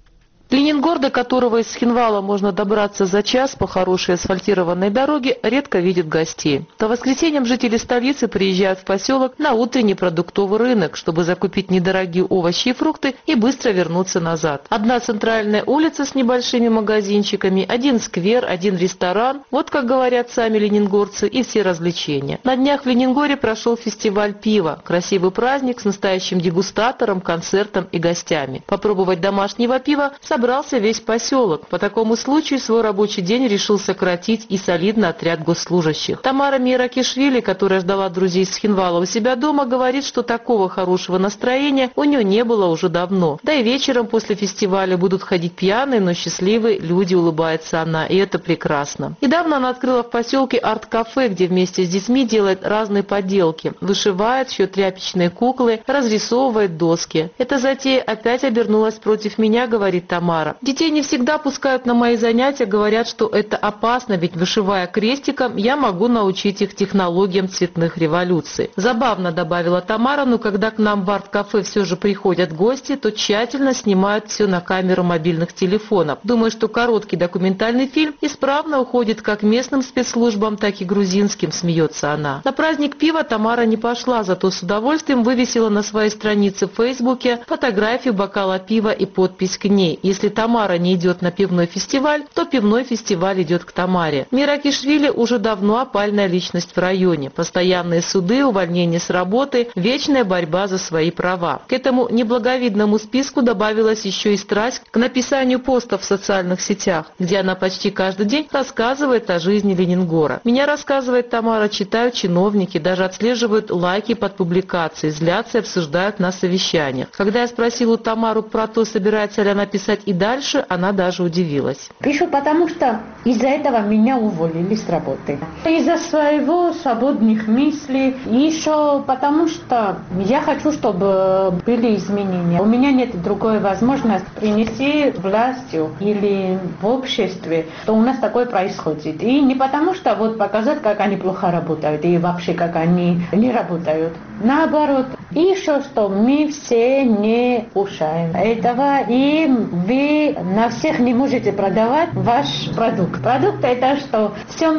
Ленингор, до которого из Цхинвала можно добраться за час по хорошей асфальтированной дороге, редко видит гостей. По воскресеньям жители столицы приезжают в поселок на утренний продуктовый рынок, чтобы закупить недорогие овощи и фрукты и быстро вернуться назад. Одна центральная улица с небольшими магазинчиками, один сквер, один ресторан. Вот как говорят сами ленингорцы, и все развлечения. На днях в Ленингоре прошел фестиваль пива. Красивый праздник с настоящим дегустатором, концертом и гостями. Попробовать домашнего пива собрался весь поселок. По такому случаю свой рабочий день решил сократить и солидный отряд госслужащих. Тамара Миракишвили, которая ждала друзей из Цхинвала у себя дома, говорит, что такого хорошего настроения у нее не было уже давно. Да и вечером после фестиваля будут ходить пьяные, но счастливые люди, улыбается она, и это прекрасно. Недавно она открыла в поселке арт-кафе, где вместе с детьми делает разные поделки. Вышивает, шьет тряпичные куклы, разрисовывает доски. Эта затея опять обернулась против меня, говорит Тамара. Детей не всегда пускают на мои занятия, говорят, что это опасно, ведь вышивая крестиком, я могу научить их технологиям цветных революций. Забавно, добавила Тамара, но когда к нам в арт-кафе все же приходят гости, то тщательно снимают все на камеру мобильных телефонов. Думаю, что короткий документальный фильм исправно уходит как местным спецслужбам, так и грузинским, смеется она. На праздник пива Тамара не пошла, зато с удовольствием вывесила на своей странице в Фейсбуке фотографию бокала пива и подпись к ней. Если Тамара не идет на пивной фестиваль, то пивной фестиваль идет к Тамаре. Миракишвили уже давно опальная личность в районе. Постоянные суды, увольнение с работы, вечная борьба за свои права. К этому неблаговидному списку добавилась еще и страсть к написанию постов в социальных сетях, где она почти каждый день рассказывает о жизни Ленингора. Меня, рассказывает Тамара, читают чиновники, даже отслеживают лайки под публикацией, злятся и обсуждают на совещаниях. Когда я спросила у Тамару про то, собирается ли она писать и дальше, она даже удивилась. Пишу, потому что из-за этого меня уволили с работы. Из-за своего свободных мыслей. Еще потому что я хочу, чтобы были изменения. У меня нет другой возможности принести властью или в обществе, что у нас такое происходит. И не потому что вот показать, как они плохо работают и вообще как они не работают. Наоборот. И еще что мы все не кушаем этого, и вы на всех не можете продавать ваш продукт. Продукт это что все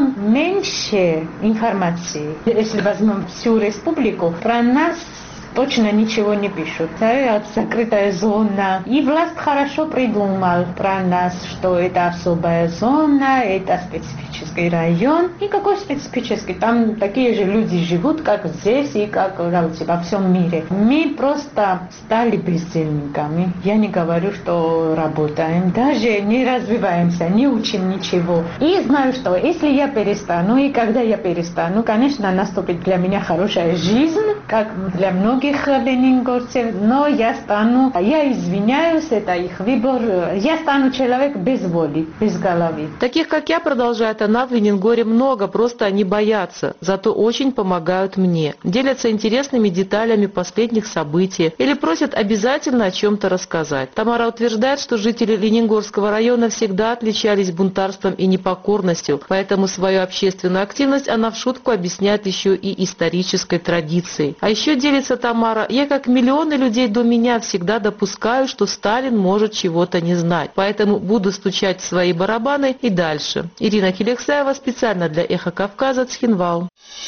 меньше информации. Если возьмем всю республику, про нас точно ничего не пишут. Это закрытая зона. И власть хорошо придумал про нас, что это особая зона, это специфический район. И какой специфический? Там такие же люди живут, как здесь и как во всем мире. Мы просто стали бездельниками. Я не говорю, что работаем. Даже не развиваемся, не учим ничего. И знаю, что если я перестану, и когда я перестану, конечно, наступит для меня хорошая жизнь, как для многих ленингорцев, но я стану, я извиняюсь, это их выбор, я стану человек без воли, без головы. Таких, как я, продолжает она, в Ленингоре много, просто они боятся, зато очень помогают мне. Делятся интересными деталями последних событий или просят обязательно о чем-то рассказать. Тамара утверждает, что жители Ленингорского района всегда отличались бунтарством и непокорностью, поэтому свою общественную активность она в шутку объясняет еще и исторической традицией. А еще делится Тамара, я, как миллионы людей до меня, всегда допускаю, что Сталин может чего-то не знать. Поэтому буду стучать в свои барабаны и дальше. Ирина Келексаева специально для «Эхо Кавказа», Цхинвал.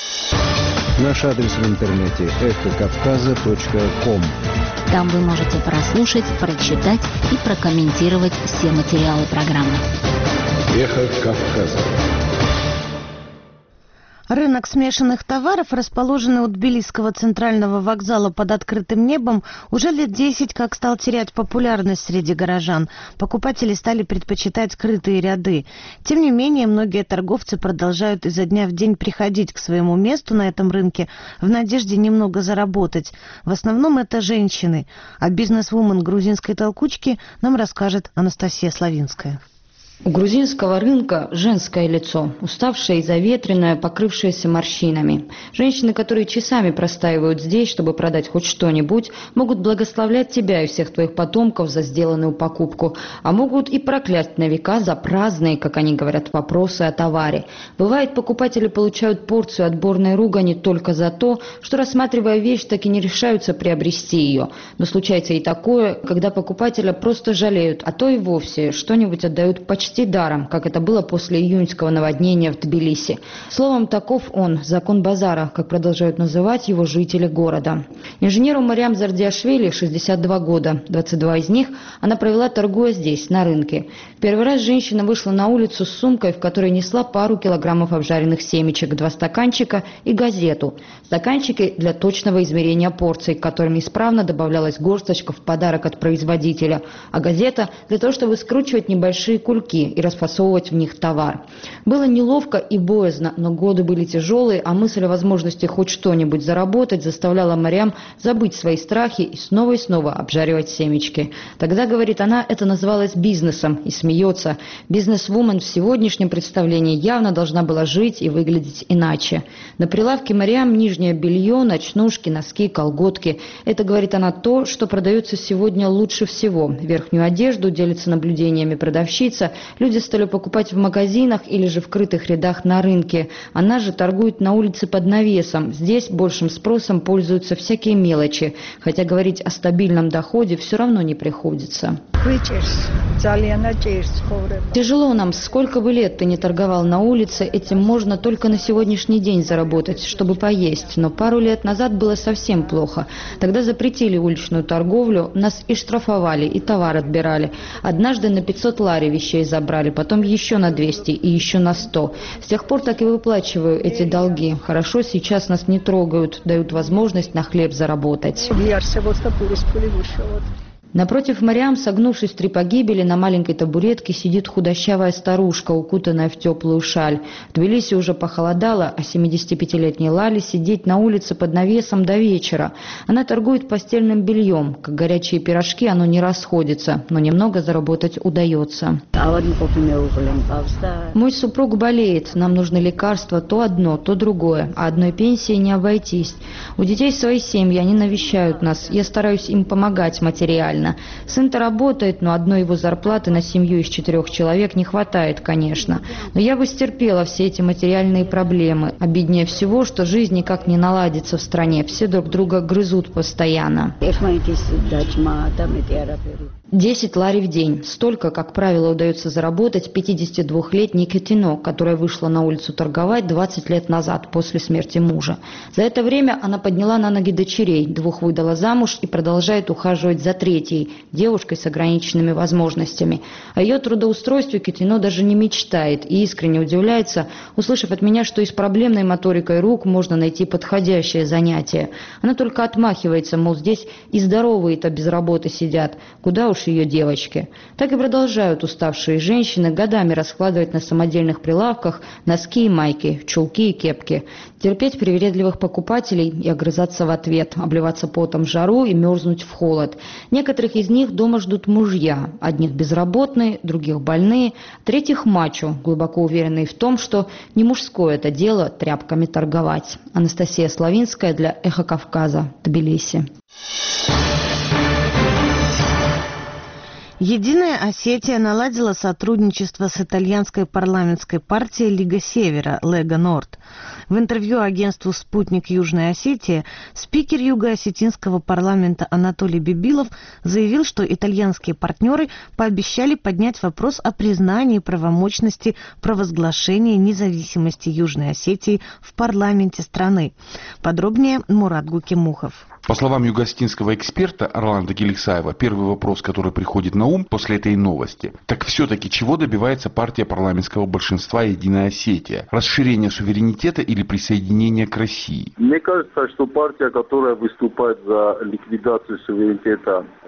Наш адрес в интернете эхо кавказа точка ком. Там вы можете прослушать, прочитать и прокомментировать все материалы программы. «Эхо Кавказа». Рынок смешанных товаров, расположенный у Тбилисского центрального вокзала под открытым небом, уже лет десять как стал терять популярность среди горожан. Покупатели стали предпочитать скрытые ряды. Тем не менее, многие торговцы продолжают изо дня в день приходить к своему месту на этом рынке в надежде немного заработать. В основном это женщины. А бизнес-вумен грузинской толкучки нам расскажет Анастасия Славинская. У грузинского рынка женское лицо, уставшее и заветренное, покрывшееся морщинами. Женщины, которые часами простаивают здесь, чтобы продать хоть что-нибудь, могут благословлять тебя и всех твоих потомков за сделанную покупку, а могут и проклясть на века за праздные, как они говорят, вопросы о товаре. Бывает, покупатели получают порцию отборной ругани только за то, что, рассматривая вещь, так и не решаются приобрести ее. Но случается и такое, когда покупателя просто жалеют, а то и вовсе что-нибудь отдают почти даром, как это было после июньского наводнения в Тбилиси. Словом, таков он, закон базара, как продолжают называть его жители города. Инженеру Мариам Зардиашвили шестьдесят два года, двадцать два из них она провела, торгуя здесь, на рынке. В первый раз женщина вышла на улицу с сумкой, в которой несла пару килограммов обжаренных семечек, два стаканчика и газету. Стаканчики для точного измерения порций, к которым исправно добавлялась горсточка в подарок от производителя, а газета для того, чтобы скручивать небольшие кульки и расфасовывать в них товар. Было неловко и боязно, но годы были тяжелые, а мысль о возможности хоть что-нибудь заработать заставляла Мариам забыть свои страхи и снова и снова обжаривать семечки. Тогда, говорит она, это называлось бизнесом, и смеется. Бизнес-вумен в сегодняшнем представлении явно должна была жить и выглядеть иначе. На прилавке Мариам нижнее белье, ночнушки, носки, колготки. Это, говорит она, то, что продается сегодня лучше всего. Верхнюю одежду, делится наблюдениями продавщица, люди стали покупать в магазинах или же в крытых рядах на рынке. Она же торгует на улице под навесом. Здесь большим спросом пользуются всякие мелочи, хотя говорить о стабильном доходе все равно не приходится. Тяжело нам, сколько бы лет ты не торговал на улице, этим можно только на сегодняшний день заработать, чтобы поесть. Но пару лет назад было совсем плохо. Тогда запретили уличную торговлю, нас и штрафовали, и товар отбирали. Однажды на пятьсот лари вещей забрали, потом еще на двести и еще на сто. С тех пор так и выплачиваю эти долги. Хорошо, сейчас нас не трогают, дают возможность на хлеб заработать. Напротив Мариам, согнувшись в три погибели, на маленькой табуретке сидит худощавая старушка, укутанная в теплую шаль. В Тбилиси уже похолодало, а семидесятипятилетней Лали сидеть на улице под навесом до вечера. Она торгует постельным бельем. Как горячие пирожки, оно не расходится, но немного заработать удается. Мой супруг болеет, нам нужны лекарства, то одно, то другое, а одной пенсии не обойтись. У детей свои семьи, они навещают нас, я стараюсь им помогать материально. Сын-то работает, но одной его зарплаты на семью из четырех человек не хватает, конечно. Но я бы стерпела все эти материальные проблемы. Обиднее всего, что жизнь никак не наладится в стране. Все друг друга грызут постоянно. десять лари в день. Столько, как правило, удается заработать пятидесятидвухлетней Кетино, которая вышла на улицу торговать двадцать лет назад, после смерти мужа. За это время она подняла на ноги дочерей, двух выдала замуж и продолжает ухаживать за третьей, девушкой с ограниченными возможностями. О ее трудоустройстве Кетино даже не мечтает и искренне удивляется, услышав от меня, что и с проблемной моторикой рук можно найти подходящее занятие. Она только отмахивается, мол, здесь и здоровые-то без работы сидят, куда уж ее девочки. Так и продолжают уставшие женщины годами раскладывать на самодельных прилавках носки и майки, чулки и кепки, терпеть привередливых покупателей и огрызаться в ответ, обливаться потом в жару и мерзнуть в холод. Некоторых из них дома ждут мужья, одних безработные, других больные, третьих мачо, глубоко уверенные в том, что не мужское это дело тряпками торговать. Анастасия Славинская для «Эхо Кавказа», Тбилиси. Единая Осетия наладила сотрудничество с итальянской парламентской партией Лига Севера Лега Норд. В интервью агентству «Спутник Южной Осетии» спикер юго-осетинского парламента Анатолий Бибилов заявил, что итальянские партнеры пообещали поднять вопрос о признании правомочности провозглашения независимости Южной Осетии в парламенте страны. Подробнее Мурат Гукимухов. По словам юго-осетинского эксперта Орландо Геликсаева, первый вопрос, который приходит на ум после этой новости, так все-таки чего добивается партия парламентского большинства «Единая Осетия»? Расширение суверенитета или присоединение к России? Мне кажется, что партия, которая выступает за ликвидацию суверенитета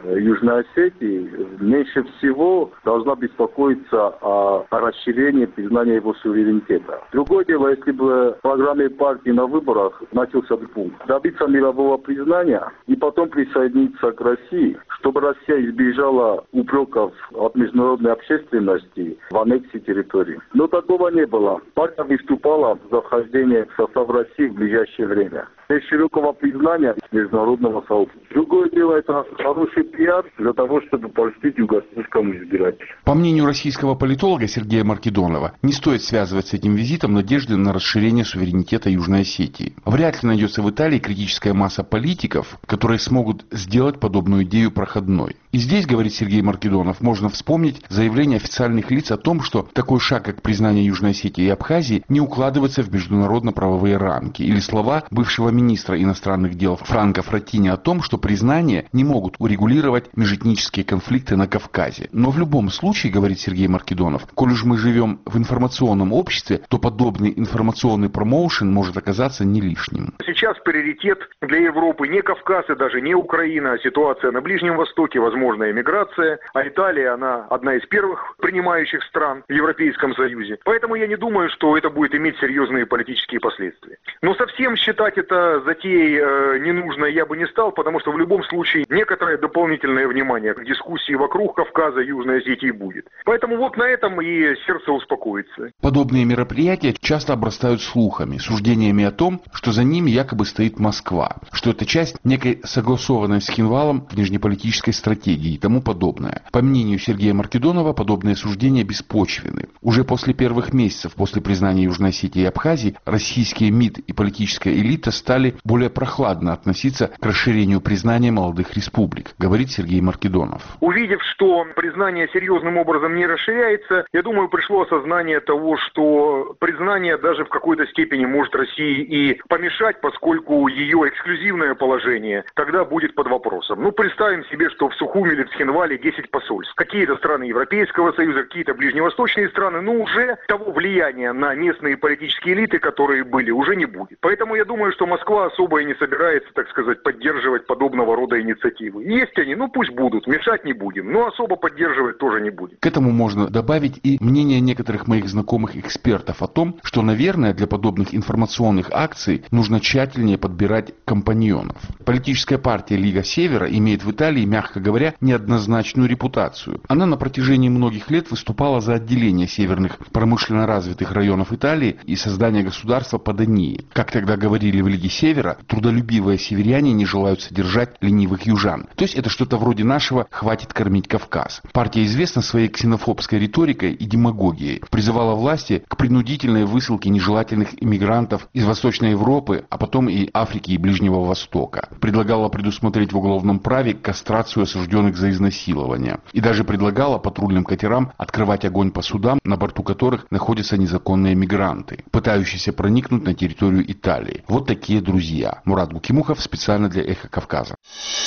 Южной Осетии меньше всего должна беспокоиться о, о расширении признания его суверенитета. Другое дело, если бы в программе партии на выборах начался пункт добиться мирового признания и потом присоединиться к России, чтобы Россия избежала упреков от международной общественности в аннексии территории. Но такого не было. Партия выступала за вхождение в состав России в ближайшее время. Без широкого признания международного сообщества. Другое дело, это хороший пиар для того, чтобы польстить югославскому избирателю. По мнению российского политолога Сергея Маркедонова, не стоит связывать с этим визитом надежды на расширение суверенитета Южной Осетии. Вряд ли найдется в Италии критическая масса политиков, которые смогут сделать подобную идею проходной. И здесь, говорит Сергей Маркедонов, можно вспомнить заявление официальных лиц о том, что такой шаг, как признание Южной Осетии и Абхазии, не укладывается в международно-правовые рамки. Или слова бывшего министра иностранных дел Франко Фраттини о том, что признания не могут урегулировать межэтнические конфликты на Кавказе. Но в любом случае, говорит Сергей Маркедонов, коль уж мы живем в информационном обществе, то подобный информационный промоушен может оказаться не лишним. Сейчас приоритет для Европы не Кавказ и даже не Украина, а ситуация на Ближнем Востоке, возможная миграция, а Италия, она одна из первых принимающих стран в Европейском Союзе. Поэтому я не думаю, что это будет иметь серьезные политические последствия. Но совсем считать это затеей э, не нужно я бы не стал, потому что в любом случае некоторое дополнительное внимание к дискуссии вокруг Кавказа и Южной Осетии будет. Поэтому вот на этом и сердце успокоится. Подобные мероприятия часто обрастают слухами, суждениями о том, что за ними якобы стоит Москва, что это часть некой согласованной с Хинвалом внешнеполитической стратегии и тому подобное. По мнению Сергея Маркедонова, подобные суждения беспочвенны. Уже после первых месяцев после признания Южной Осетии и Абхазии российские МИД и политическая элита стали более прохладно относиться к расширению признания молодых республик, говорит Сергей Маркедонов. Увидев, что признание серьезным образом не расширяется, я думаю, пришло осознание того, что признание даже в какой-то степени может России и помешать, поскольку ее эксклюзивное положение тогда будет под вопросом. Ну, представим себе, что в Сухуми или в Цхинвале десять посольств. Какие-то страны Европейского Союза, какие-то ближневосточные страны, но уже того влияния на местные политические элиты, которые были, уже не будет. Поэтому я думаю, что Москва особо и не собирается, так сказать, поддерживать подобного рода инициативы. Есть они, ну пусть будут, мешать не будем, но особо поддерживать тоже не будем. К этому можно добавить и мнение некоторых моих знакомых экспертов о том, что, наверное, для подобных информационных акций нужно тщательнее подбирать компаньонов. Политическая партия Лига Севера имеет в Италии, мягко говоря, неоднозначную репутацию. Она на протяжении многих лет выступала за отделение северных промышленно развитых районов Италии и создание государства по Дании. Как тогда говорили в Лиге Севера, трудолюбивые северяне не желают содержать ленивых южан. То есть это что-то вроде нашего «хватит кормить Кавказ». Партия известна своей ксенофобской риторикой и демагогией. Призывала власти к принудительной высылке нежелательных иммигрантов из Восточной Европы, а потом и Африки и Ближнего Востока. Предлагала предусмотреть в уголовном праве кастрацию осужденных за изнасилование. И даже предлагала патрульным катерам открывать огонь по судам, на борту которых находятся незаконные мигранты, пытающиеся проникнуть на территорию Италии. Вот такие друзья. Мурат Гукимухов специально для «Эхо Кавказа».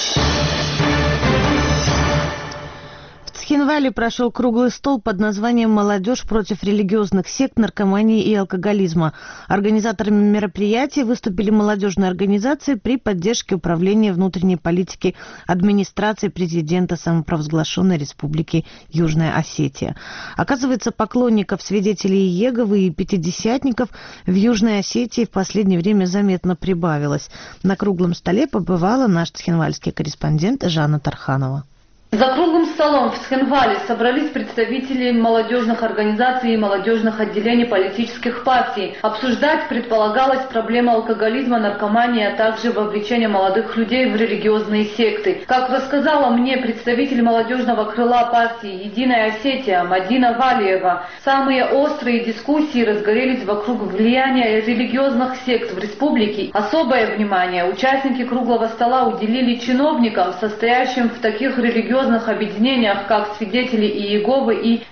В Цхинвале прошел круглый стол под названием «Молодежь против религиозных сект, наркомании и алкоголизма». Организаторами мероприятия выступили молодежные организации при поддержке Управления внутренней политики администрации президента самопровозглашенной Республики Южная Осетия. Оказывается, поклонников свидетелей Иеговы и пятидесятников в Южной Осетии в последнее время заметно прибавилось. На круглом столе побывала наш цхинвальский корреспондент Жанна Тарханова. За круглым столом в Цхинвале собрались представители молодежных организаций и молодежных отделений политических партий. Обсуждать предполагалась проблема алкоголизма, наркомании, а также вовлечение молодых людей в религиозные секты. Как рассказала мне представитель молодежного крыла партии «Единая Осетия» Мадина Валиева, самые острые дискуссии разгорелись вокруг влияния религиозных сект в республике. Особое внимание участники круглого стола уделили чиновникам, состоящим в таких религиозных объединениях, как свидетели Иеговы и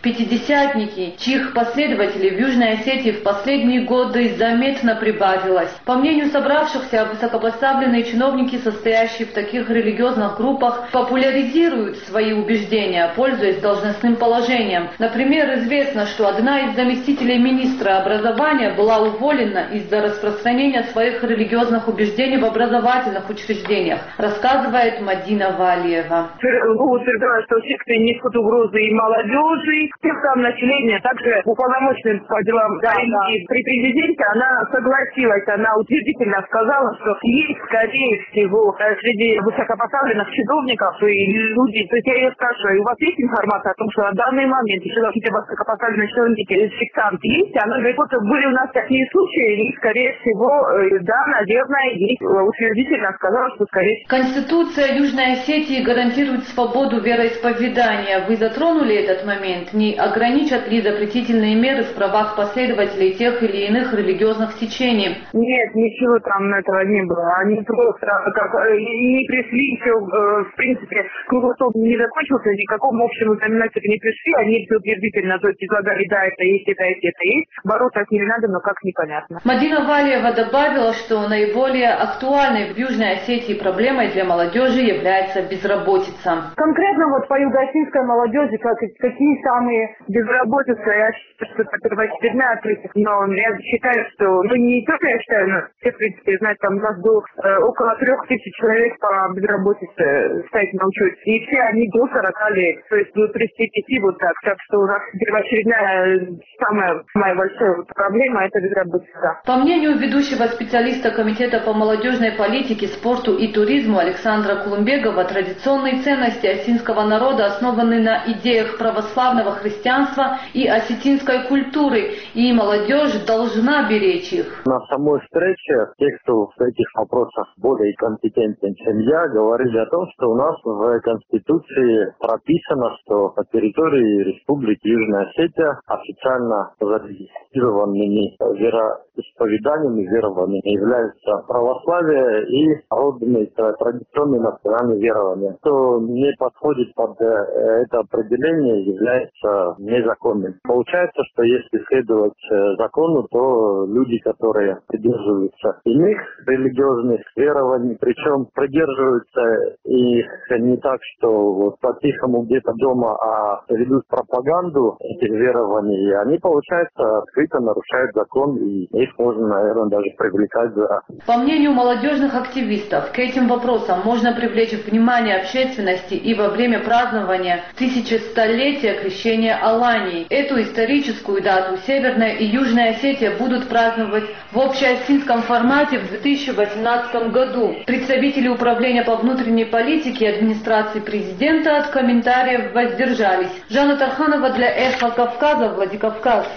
Пятидесятники, чьих последователей в Южной Осетии в последние годы заметно прибавилось. По мнению собравшихся, высокопоставленные чиновники, состоящие в таких религиозных группах, популяризируют свои убеждения, пользуясь должностным положением. Например, известно, что одна из заместителей министра образования была уволена из-за распространения своих религиозных убеждений в образовательных учреждениях, рассказывает Мадина Валиева. Утверждаю, что секты несут угрозы и молодежи, всем там населения, также уполномоченным по делам да, да. При президенте она согласилась, она утвердительно сказала, что есть, скорее всего, среди высокопоставленных чиновников и людей. То есть я ее спрашиваю, у вас есть информация о том, что на данный момент еще какие-то высокопоставленные чиновники, сектанты есть? Она говорит, вот были у нас такие случаи, и, скорее всего, да, наверное, есть. Утвердительно сказала, что, скорее всего. Конституция Южной Осетии гарантирует свободу вероисповедания. Вы затронули этот момент? Не ограничат ли запретительные меры в правах последователей тех или иных религиозных течений? Нет, ничего там этого не было. Они просто как, не пришли еще, в принципе, кругосок не закончился, ни к какому общему знаменателю не пришли, они все утвердительно, то есть излагали, да, это есть, это есть, это есть. Бороться с ними надо, но как непонятно. Мадина Валиева добавила, что наиболее актуальной в Южной Осетии проблемой для молодежи является безработица. Конкретно вот по юго-осетинской молодежи, как, какие самые безработицы, я считаю, что это первоочередная причина, но я считаю, что, ну не только я считаю, но все, в принципе, знаете, там у нас было э, около трех тысяч человек по безработице стоять на учете, и все они до сорока лет, то есть до тридцати пяти вот так, так что у нас первоочередная, самая, самая большая проблема – это безработица. По мнению ведущего специалиста Комитета по молодежной политике, спорту и туризму Александра Кулумбегова, традиционные ценности осетинского народа основаны на идеях православного христианства и осетинской культуры, и молодежь должна беречь их. На самой встрече те, кто в этих вопросах более компетентен, чем я, говорили о том, что у нас в Конституции прописано, что по территории Республики Южная Осетия официально зарегистрированными вероисповеданиями, верованиями являются православие и народные традиционные национальные верования. Кто не подходит под это определение, является незаконным. Получается, что если следовать закону, то люди, которые придерживаются иных религиозных верований, причем придерживаются их не так, что вот по-тихому где-то дома, а ведут пропаганду этих верований, они, получается, открыто нарушают закон, и их можно, наверное, даже привлекать за... По мнению молодежных активистов, к этим вопросам можно привлечь внимание общественности и во время празднования тысячелетия крещения Алании. Эту историческую дату Северная и Южная Осетия будут праздновать в общеосетинском формате в две тысячи восемнадцатом году. Представители Управления по внутренней политике и администрации президента от комментариев воздержались. Жанна Тарханова для Эхо Кавказа, Владикавказ.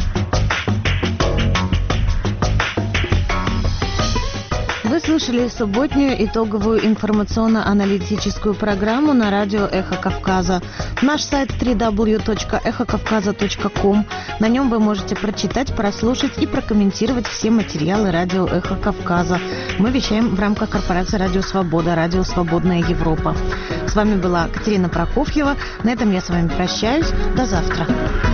Вы слушали субботнюю итоговую информационно-аналитическую программу на радио «Эхо Кавказа». Наш сайт дабл ю дабл ю дабл ю точка эхо кавказа точка ком. На нем вы можете прочитать, прослушать и прокомментировать все материалы радио «Эхо Кавказа». Мы вещаем в рамках корпорации «Радио Свобода», «Радио Свободная Европа». С вами была Катерина Прокофьева. На этом я с вами прощаюсь. До завтра.